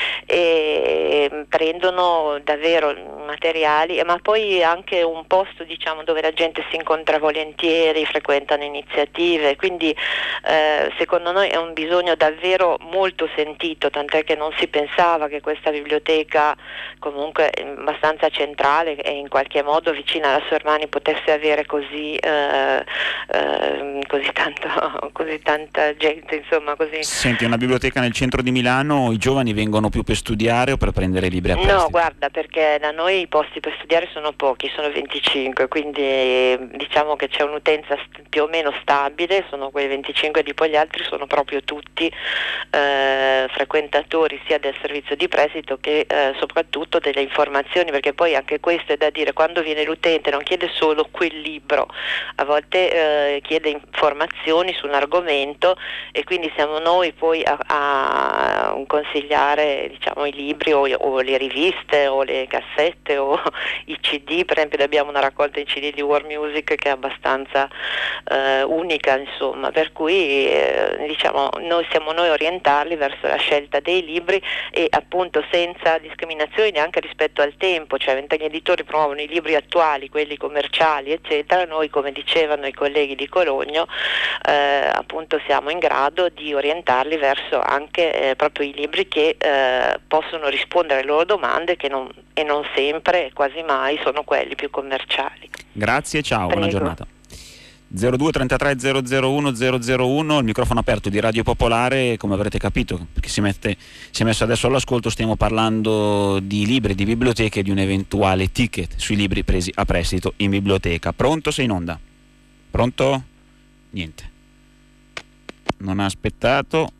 e prendono davvero materiali, ma poi anche un posto, diciamo, dove la gente si incontra volentieri, frequentano iniziative, quindi eh, secondo noi è un bisogno davvero molto sentito, tant'è che non si pensava che questa biblioteca, comunque abbastanza centrale e in qualche modo vicina alla Sormani, potesse avere così eh, eh, così tanto, così tanta gente, insomma, così. Senti, una biblioteca nel centro di Milano, i giovani vengono più per studiare o per prendere libri a prestito? No, guarda, perché da noi i posti per studiare sono pochi, sono venticinque, quindi diciamo che c'è un'utenza st- più o meno stabile, sono quei venticinque, di poi gli altri sono proprio tutti eh, frequentatori sia del servizio di prestito che eh, soprattutto delle informazioni, perché poi anche questo è da dire, quando viene l'utente non chiede solo quel libro, a volte eh, chiede informazioni su un argomento, e quindi siamo noi poi a, a consigliare, diciamo, i libri o, o le riviste o le cassette o i C D. Per esempio abbiamo una raccolta in C D di War Music che è abbastanza eh, unica, insomma, per cui eh, diciamo noi siamo noi a orientarli verso la scelta dei libri, e appunto senza discriminazioni neanche rispetto al tempo, cioè mentre gli editori promuovono i libri attuali, quelli commerciali eccetera, noi, come dicevano i colleghi di Cologno, eh, appunto siamo in grado di orientarli verso anche eh, proprio i libri che eh, possono rispondere alle loro domande, che non, e non sempre, quasi mai, sono quelli più commerciali. Grazie, ciao, Prego. buona giornata. zero due trentatré zero zero uno zero zero uno, il microfono aperto di Radio Popolare. Come avrete capito, perché si, mette, si è messo adesso all'ascolto, stiamo parlando di libri, di biblioteche e di un eventuale ticket sui libri presi a prestito in biblioteca. Pronto? Sei in onda? Pronto? Niente, non ha aspettato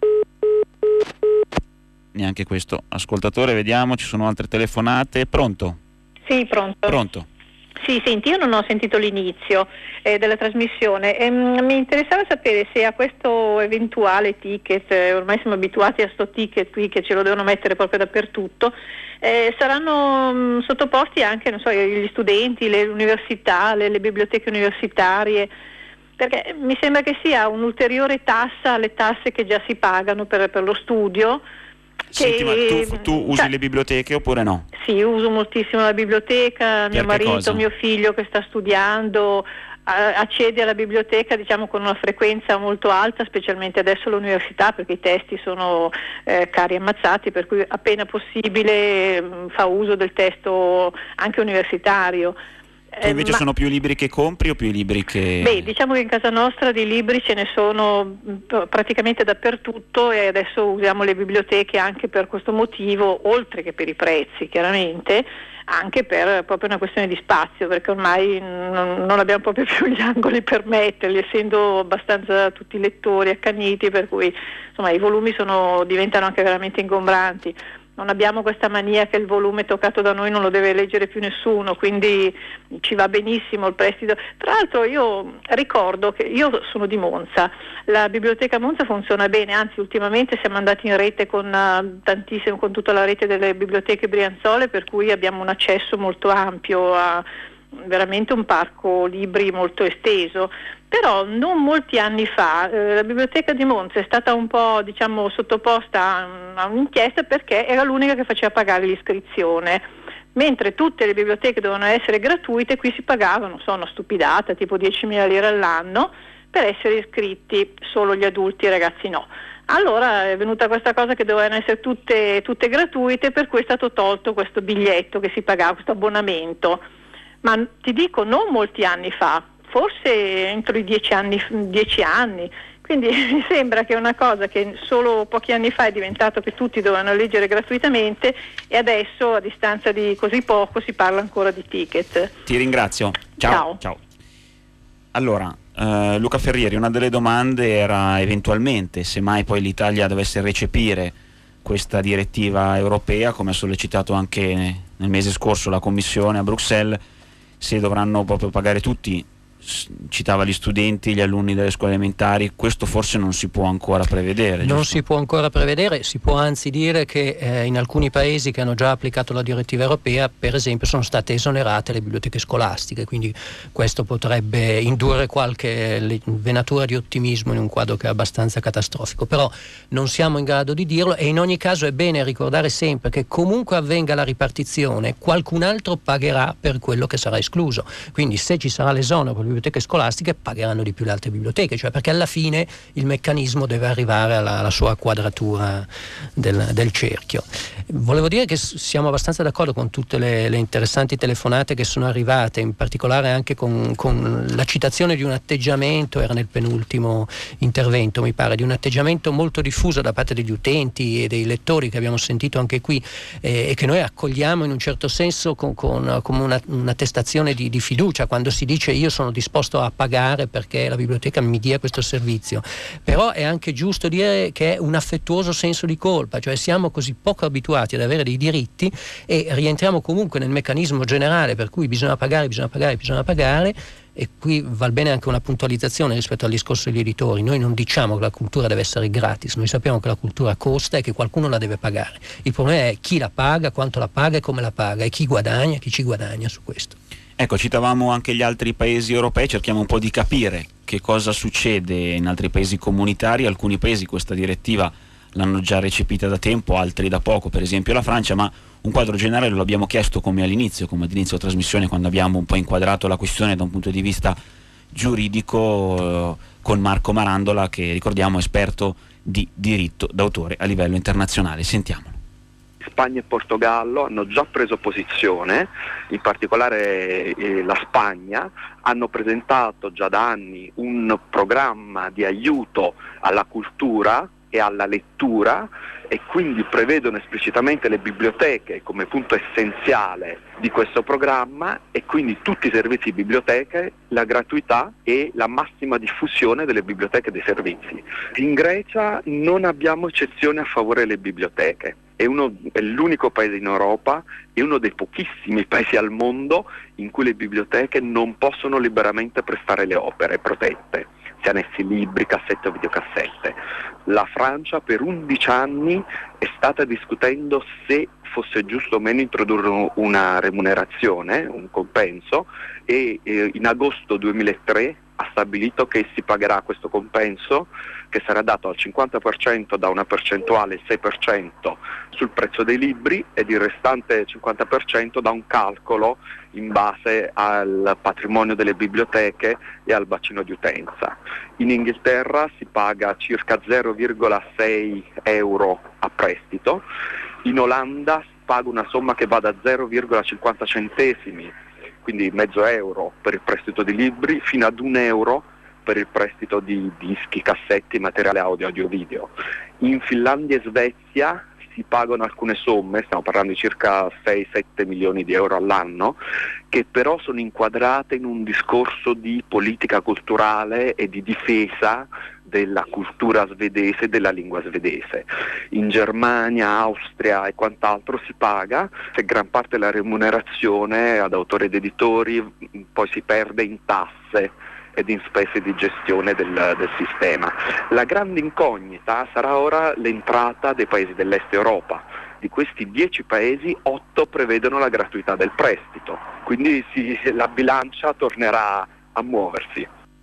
neanche questo ascoltatore. Vediamo, ci sono altre telefonate. Pronto? Sì, pronto. Pronto. Sì, senti, io non ho sentito l'inizio eh, della trasmissione e mh, mi interessava sapere se a questo eventuale ticket, eh, ormai siamo abituati a sto ticket qui che ce lo devono mettere proprio dappertutto, eh, saranno mh, sottoposti anche, non so, gli studenti, le università, le, le biblioteche universitarie, perché mi sembra che sia un'ulteriore tassa alle tasse che già si pagano per, per lo studio. Senti, ma tu, tu usi cioè, le biblioteche oppure no? Sì, uso moltissimo la biblioteca, mio Per che marito, cosa? mio figlio che sta studiando a- accede alla biblioteca, diciamo, con una frequenza molto alta, specialmente adesso all'università, perché i testi sono eh, cari ammazzati, per cui appena possibile mh, fa uso del testo anche universitario. Tu invece Eh, ma- sono più libri che compri o più libri che... Beh, diciamo che in casa nostra di libri ce ne sono mh, praticamente dappertutto, e adesso usiamo le biblioteche anche per questo motivo, oltre che per i prezzi chiaramente, anche per proprio una questione di spazio, perché ormai non, non abbiamo proprio più gli angoli per metterli, essendo abbastanza tutti lettori accaniti, per cui insomma i volumi sono, diventano anche veramente ingombranti. Non abbiamo questa mania che il volume toccato da noi non lo deve leggere più nessuno, quindi ci va benissimo il prestito. Tra l'altro io ricordo che io sono di Monza, la biblioteca Monza funziona bene, anzi ultimamente siamo andati in rete con uh, tantissimo, con tutta la rete delle biblioteche brianzole, per cui abbiamo un accesso molto ampio a veramente un parco libri molto esteso. Però non molti anni fa eh, la biblioteca di Monza è stata un po', diciamo, sottoposta a, a un'inchiesta, perché era l'unica che faceva pagare l'iscrizione, mentre tutte le biblioteche dovevano essere gratuite. Qui si pagavano, so, una stupidata, tipo diecimila lire all'anno per essere iscritti, solo gli adulti, i ragazzi no. Allora è venuta questa cosa che dovevano essere tutte, tutte gratuite, per cui è stato tolto questo biglietto che si pagava, questo abbonamento. Ma ti dico, non molti anni fa, forse entro i dieci anni, dieci anni, quindi mi sembra che è una cosa che solo pochi anni fa è diventato che tutti dovevano leggere gratuitamente, e adesso a distanza di così poco si parla ancora di ticket. Ti ringrazio. Ciao. Ciao. Ciao. Allora, eh, Luca Ferrieri, una delle domande era eventualmente, se mai poi l'Italia dovesse recepire questa direttiva europea, come ha sollecitato anche nel mese scorso la Commissione a Bruxelles, se dovranno proprio pagare tutti, citava gli studenti, gli alunni delle scuole elementari, questo forse non si può ancora prevedere. Non giusto? si può ancora prevedere, si può anzi dire che eh, in alcuni paesi che hanno già applicato la direttiva europea, per esempio, sono state esonerate le biblioteche scolastiche, quindi questo potrebbe indurre qualche venatura di ottimismo in un quadro che è abbastanza catastrofico, però non siamo in grado di dirlo, e in ogni caso è bene ricordare sempre che comunque avvenga la ripartizione, qualcun altro pagherà per quello che sarà escluso, quindi se ci sarà l'esonero per le biblioteche scolastiche pagheranno di più le altre biblioteche, cioè perché alla fine il meccanismo deve arrivare alla, alla sua quadratura del, del cerchio. Volevo dire che siamo abbastanza d'accordo con tutte le, le interessanti telefonate che sono arrivate, in particolare anche con, con la citazione di un atteggiamento, era nel penultimo intervento mi pare, di un atteggiamento molto diffuso da parte degli utenti e dei lettori che abbiamo sentito anche qui, eh, e che noi accogliamo in un certo senso con, con, come una, un'attestazione di, di fiducia, quando si dice io sono disposto a pagare perché la biblioteca mi dia questo servizio. Però è anche giusto dire che è un affettuoso senso di colpa, cioè siamo così poco abituati ad avere dei diritti e rientriamo comunque nel meccanismo generale per cui bisogna pagare, bisogna pagare, bisogna pagare. E qui val bene anche una puntualizzazione rispetto al discorso degli editori. Noi non diciamo che la cultura deve essere gratis, noi sappiamo che la cultura costa e che qualcuno la deve pagare. Il problema è chi la paga, quanto la paga e come la paga, e chi guadagna, chi ci guadagna su questo. Ecco, citavamo anche gli altri paesi europei, cerchiamo un po' di capire che cosa succede in altri paesi comunitari. Alcuni paesi questa direttiva l'hanno già recepita da tempo, altri da poco, per esempio la Francia, ma un quadro generale lo abbiamo chiesto come all'inizio, come all'inizio della trasmissione, quando abbiamo un po' inquadrato la questione da un punto di vista giuridico, eh, con Marco Marandola, che ricordiamo è esperto di diritto d'autore a livello internazionale. Sentiamolo. Spagna e Portogallo hanno già preso posizione, in particolare eh, la Spagna, hanno presentato già da anni un programma di aiuto alla cultura e alla lettura, e quindi prevedono esplicitamente le biblioteche come punto essenziale di questo programma, e quindi tutti i servizi di biblioteche, la gratuità e la massima diffusione delle biblioteche e dei servizi. In Grecia non abbiamo eccezione a favore delle biblioteche, è, uno, è l'unico paese in Europa e uno dei pochissimi paesi al mondo in cui le biblioteche non possono liberamente prestare le opere protette, siano essi libri, cassette o videocassette. La Francia per undici anni è stata discutendo se fosse giusto o meno introdurre una remunerazione, un compenso, e eh, in agosto duemilatré ha stabilito che si pagherà questo compenso, che sarà dato al cinquanta per cento da una percentuale, il sei per cento sul prezzo dei libri, ed il restante cinquanta per cento da un calcolo in base al patrimonio delle biblioteche e al bacino di utenza. In Inghilterra si paga circa zero virgola sei euro a prestito, in Olanda si paga una somma che va da zero virgola cinquanta centesimi, quindi mezzo euro per il prestito di libri, fino ad un euro per il prestito di dischi, cassetti, materiale audio, audio video. In Finlandia e Svezia si pagano alcune somme, stiamo parlando di circa sei sette milioni di euro all'anno, che però sono inquadrate in un discorso di politica culturale e di difesa della cultura svedese e della lingua svedese. In Germania, Austria e quant'altro si paga, se gran parte della remunerazione ad autori ed editori poi si perde in tasse ed in spese di gestione del, del sistema. La grande incognita sarà ora l'entrata dei paesi dell'Est Europa. Di questi dieci paesi, otto prevedono la gratuità del prestito, quindi si, la bilancia tornerà a muoversi.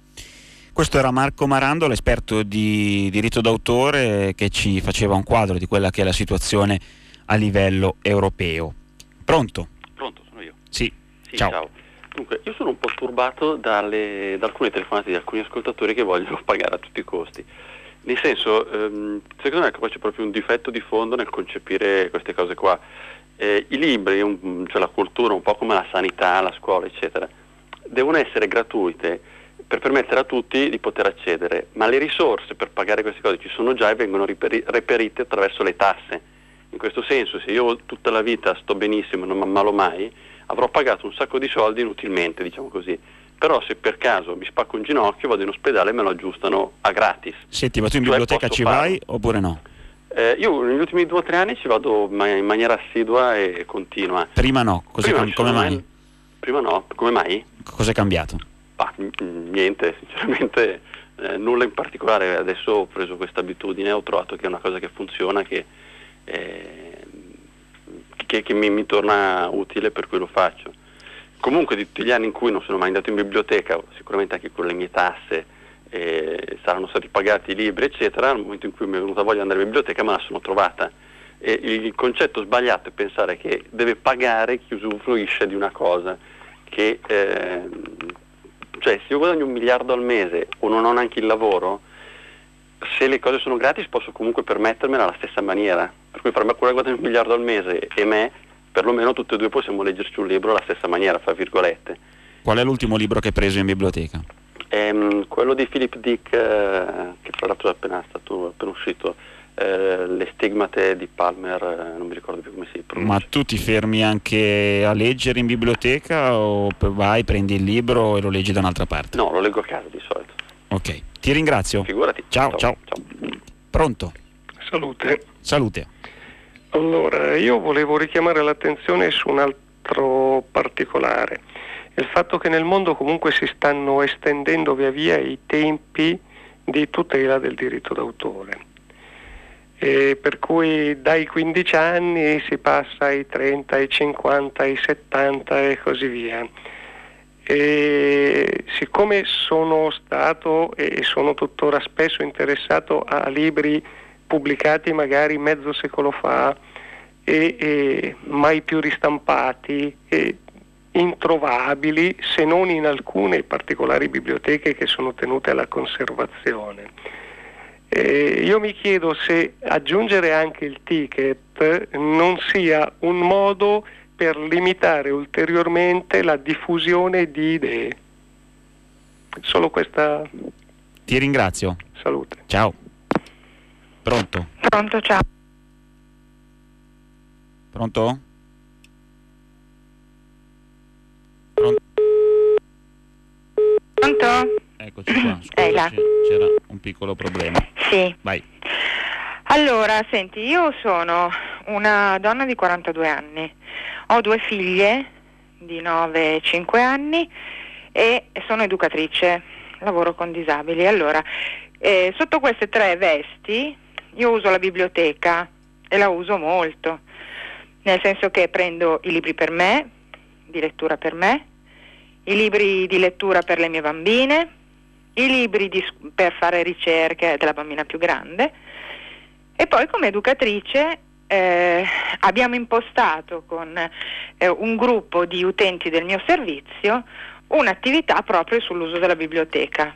Questo era Marco Marandola, esperto di diritto d'autore, che ci faceva un quadro di quella che è la situazione a livello europeo. Pronto? Pronto, sono io. Sì, sì ciao. ciao. Dunque, io sono un po' turbato dalle, da alcune telefonate di alcuni ascoltatori che vogliono pagare a tutti i costi. Nel senso, ehm, secondo me qua c'è proprio un difetto di fondo nel concepire queste cose qua. Eh, I libri, un, cioè la cultura, un po' come la sanità, la scuola, eccetera, devono essere gratuite per permettere a tutti di poter accedere, ma le risorse per pagare queste cose ci sono già e vengono riperi- reperite attraverso le tasse. In questo senso, se io tutta la vita sto benissimo e non mi ammalo mai, avrò pagato un sacco di soldi inutilmente, diciamo così. Però se per caso mi spacco un ginocchio, vado in ospedale e me lo aggiustano a gratis. Senti, ma tu in Cioè, biblioteca ci farlo. vai oppure no? Eh, io negli ultimi due o tre anni ci vado ma- in maniera assidua e continua. Prima no, così Prima com- ci come sono mai? anni- Prima no, come mai? Cos'è cambiato? Ah, n- niente, sinceramente eh, nulla in particolare. Adesso ho preso questa abitudine, ho trovato che è una cosa che funziona, che, eh, che, che mi, mi torna utile, per cui lo faccio. Comunque di tutti gli anni in cui non sono mai andato in biblioteca, sicuramente anche con le mie tasse eh, saranno stati pagati i libri eccetera, al momento in cui mi è venuta voglia di andare in biblioteca me la sono trovata. E il concetto sbagliato è pensare che deve pagare chi usufruisce di una cosa che eh, cioè se io guadagno un miliardo al mese o non ho neanche il lavoro, se le cose sono gratis posso comunque permettermela alla stessa maniera, per cui per me quello che guadagna un miliardo al mese e me, perlomeno tutti e due possiamo leggerci un libro alla stessa maniera, fra virgolette. Qual è l'ultimo libro che hai preso in biblioteca? Ehm, quello di Philip Dick, eh, che tra l'altro è appena stato appena uscito, eh, Le stigmate di Palmer, eh, non mi ricordo più come si pronuncia. Ma tu ti fermi anche a leggere in biblioteca o p- vai, prendi il libro e lo leggi da un'altra parte? No, lo leggo a casa di solito. Ok, ti ringrazio. Figurati. Ciao, Ciao. ciao. Pronto? Salute. Salute. Allora, io volevo richiamare l'attenzione su un altro particolare, il fatto che nel mondo comunque si stanno estendendo via via i tempi di tutela del diritto d'autore, e per cui dai quindici anni si passa ai trenta, ai cinquanta, ai settanta e così via. E siccome sono stato e sono tuttora spesso interessato a libri pubblicati magari mezzo secolo fa e, e mai più ristampati e introvabili se non in alcune particolari biblioteche che sono tenute alla conservazione, e io mi chiedo se aggiungere anche il ticket non sia un modo per limitare ulteriormente la diffusione di idee. Solo questa. Ti ringrazio. Salute. Ciao. Pronto? Pronto, ciao. Pronto? Pronto? Pronto? Eccoci qua. Scusa, Ehi là. c'è- c'era un piccolo problema. Sì. Vai. Allora, senti, io sono una donna di quarantadue anni, ho due figlie di nove e cinque anni e sono educatrice, lavoro con disabili. Allora, eh, sotto queste tre vesti io uso la biblioteca e la uso molto, nel senso che prendo i libri per me, di lettura per me, i libri di lettura per le mie bambine, i libri di, per fare ricerche della bambina più grande, e poi come educatrice eh, abbiamo impostato con eh, un gruppo di utenti del mio servizio un'attività proprio sull'uso della biblioteca,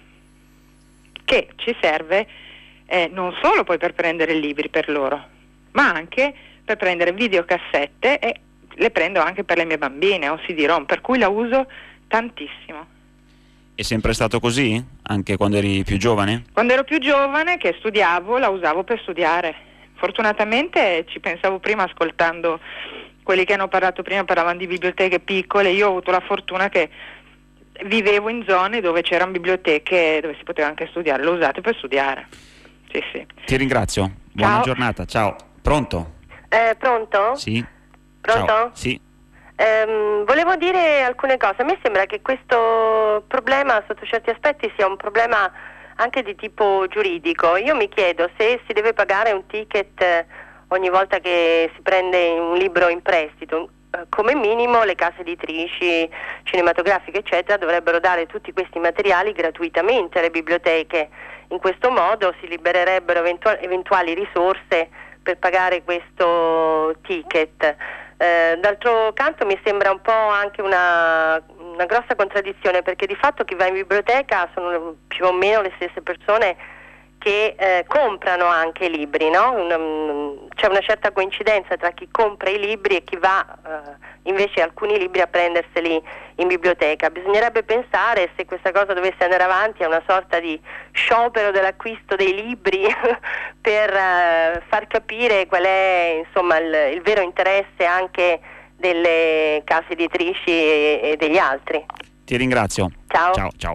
che ci serve eh, non solo poi per prendere libri per loro, ma anche per prendere videocassette, e le prendo anche per le mie bambine o C D-ROM, per cui la uso tantissimo. È sempre stato così? Anche quando eri più giovane? Quando ero più giovane, che studiavo, la usavo per studiare. Fortunatamente ci pensavo prima ascoltando quelli che hanno parlato prima, parlavano di biblioteche piccole. Io ho avuto la fortuna che vivevo in zone dove c'erano biblioteche dove si poteva anche studiare, l'ho usate per studiare. Sì, sì. Ti ringrazio. Buona Ciao. giornata. Ciao. Pronto? Eh, pronto? Sì. Pronto? Ciao. Sì. Ehm, volevo dire alcune cose. A me sembra che questo problema sotto certi aspetti sia un problema anche di tipo giuridico. Io mi chiedo se si deve pagare un ticket eh, ogni volta che si prende un libro in prestito. Eh, come minimo le case editrici, cinematografiche eccetera dovrebbero dare tutti questi materiali gratuitamente alle biblioteche. In questo modo si libererebbero eventu- eventuali risorse per pagare questo ticket. Eh, d'altro canto mi sembra un po' anche una, una grossa contraddizione, perché di fatto chi va in biblioteca sono più o meno le stesse persone che eh, comprano anche i libri, no? Una, c'è una certa coincidenza tra chi compra i libri e chi va eh, invece alcuni libri a prenderseli in biblioteca. Bisognerebbe pensare, se questa cosa dovesse andare avanti, a una sorta di sciopero dell'acquisto dei libri per eh, far capire qual è insomma il, il vero interesse anche delle case editrici e, e degli altri. Ti ringrazio. Ciao. Ciao, ciao.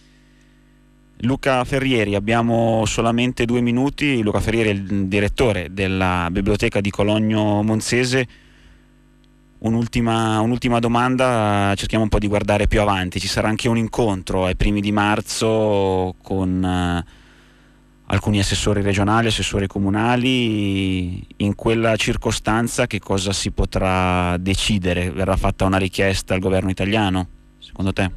Luca Ferrieri, abbiamo solamente due minuti. Luca Ferrieri è il direttore della biblioteca di Cologno Monzese. Un'ultima, un'ultima domanda, cerchiamo un po' di guardare più avanti. Ci sarà anche un incontro ai primi di marzo con eh, alcuni assessori regionali, assessori comunali. In quella circostanza che cosa si potrà decidere? Verrà fatta una richiesta al governo italiano, secondo te?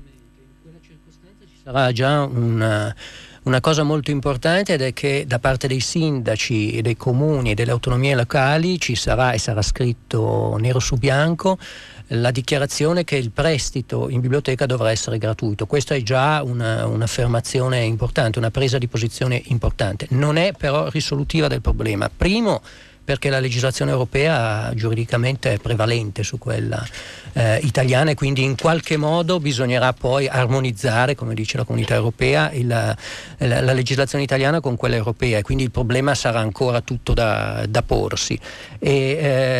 Sarà già una, una cosa molto importante, ed è che da parte dei sindaci, dei comuni e delle autonomie locali ci sarà, e sarà scritto nero su bianco, la dichiarazione che il prestito in biblioteca dovrà essere gratuito. Questa è già una, un'affermazione importante, una presa di posizione importante. Non è però risolutiva del problema. Primo, perché la legislazione europea giuridicamente è prevalente su quella eh, italiana, e quindi in qualche modo bisognerà poi armonizzare, come dice la Comunità Europea, il, la, la legislazione italiana con quella europea, e quindi il problema sarà ancora tutto da, da porsi. E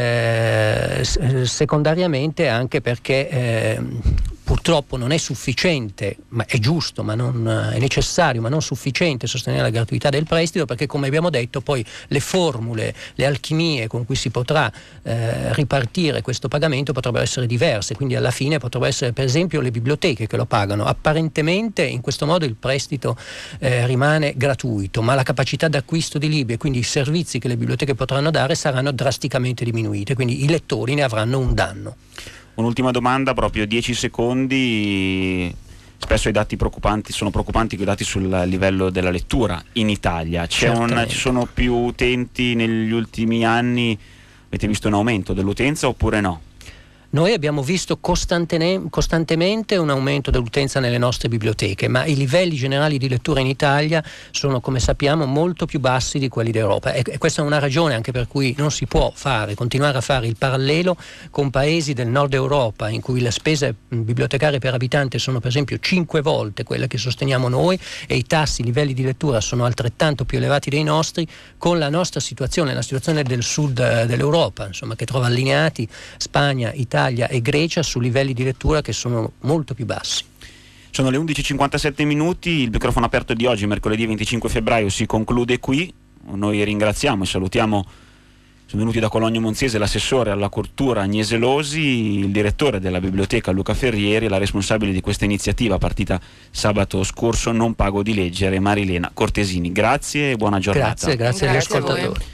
eh, secondariamente anche perché eh, purtroppo non è sufficiente, ma è giusto, ma non è necessario, ma non sufficiente sostenere la gratuità del prestito, perché come abbiamo detto poi le formule, le alchimie con cui si potrà eh, ripartire questo pagamento potrebbero essere diverse, quindi alla fine potrebbero essere per esempio le biblioteche che lo pagano. Apparentemente in questo modo il prestito eh, rimane gratuito, ma la capacità d'acquisto di libri e quindi i servizi che le biblioteche potranno dare saranno drasticamente diminuite, quindi i lettori ne avranno un danno. Un'ultima domanda, proprio dieci secondi. Spesso i dati preoccupanti sono preoccupanti i dati sul livello della lettura in Italia. C'è un, ci sono più utenti negli ultimi anni? Avete visto un aumento dell'utenza oppure no? Noi abbiamo visto costantene, costantemente un aumento dell'utenza nelle nostre biblioteche, ma i livelli generali di lettura in Italia sono, come sappiamo, molto più bassi di quelli d'Europa, e, e questa è una ragione anche per cui non si può fare, continuare a fare il parallelo con paesi del nord Europa in cui le spese bibliotecarie per abitante sono per esempio cinque volte quelle che sosteniamo noi, e i tassi, i livelli di lettura sono altrettanto più elevati dei nostri, con la nostra situazione, la situazione del sud dell'Europa, insomma, che trova allineati Spagna, Italia e Grecia su livelli di lettura che sono molto più bassi. Sono le undici e cinquantasette minuti, il microfono aperto di oggi, mercoledì venticinque febbraio, si conclude qui. Noi ringraziamo e salutiamo, sono venuti da Cologno Monzese, l'assessore alla cultura Agnese Losi, il direttore della biblioteca Luca Ferrieri e la responsabile di questa iniziativa partita sabato scorso, Non pago di leggere, Marilena Cortesini. Grazie e buona giornata. Grazie, grazie, grazie agli ascoltatori.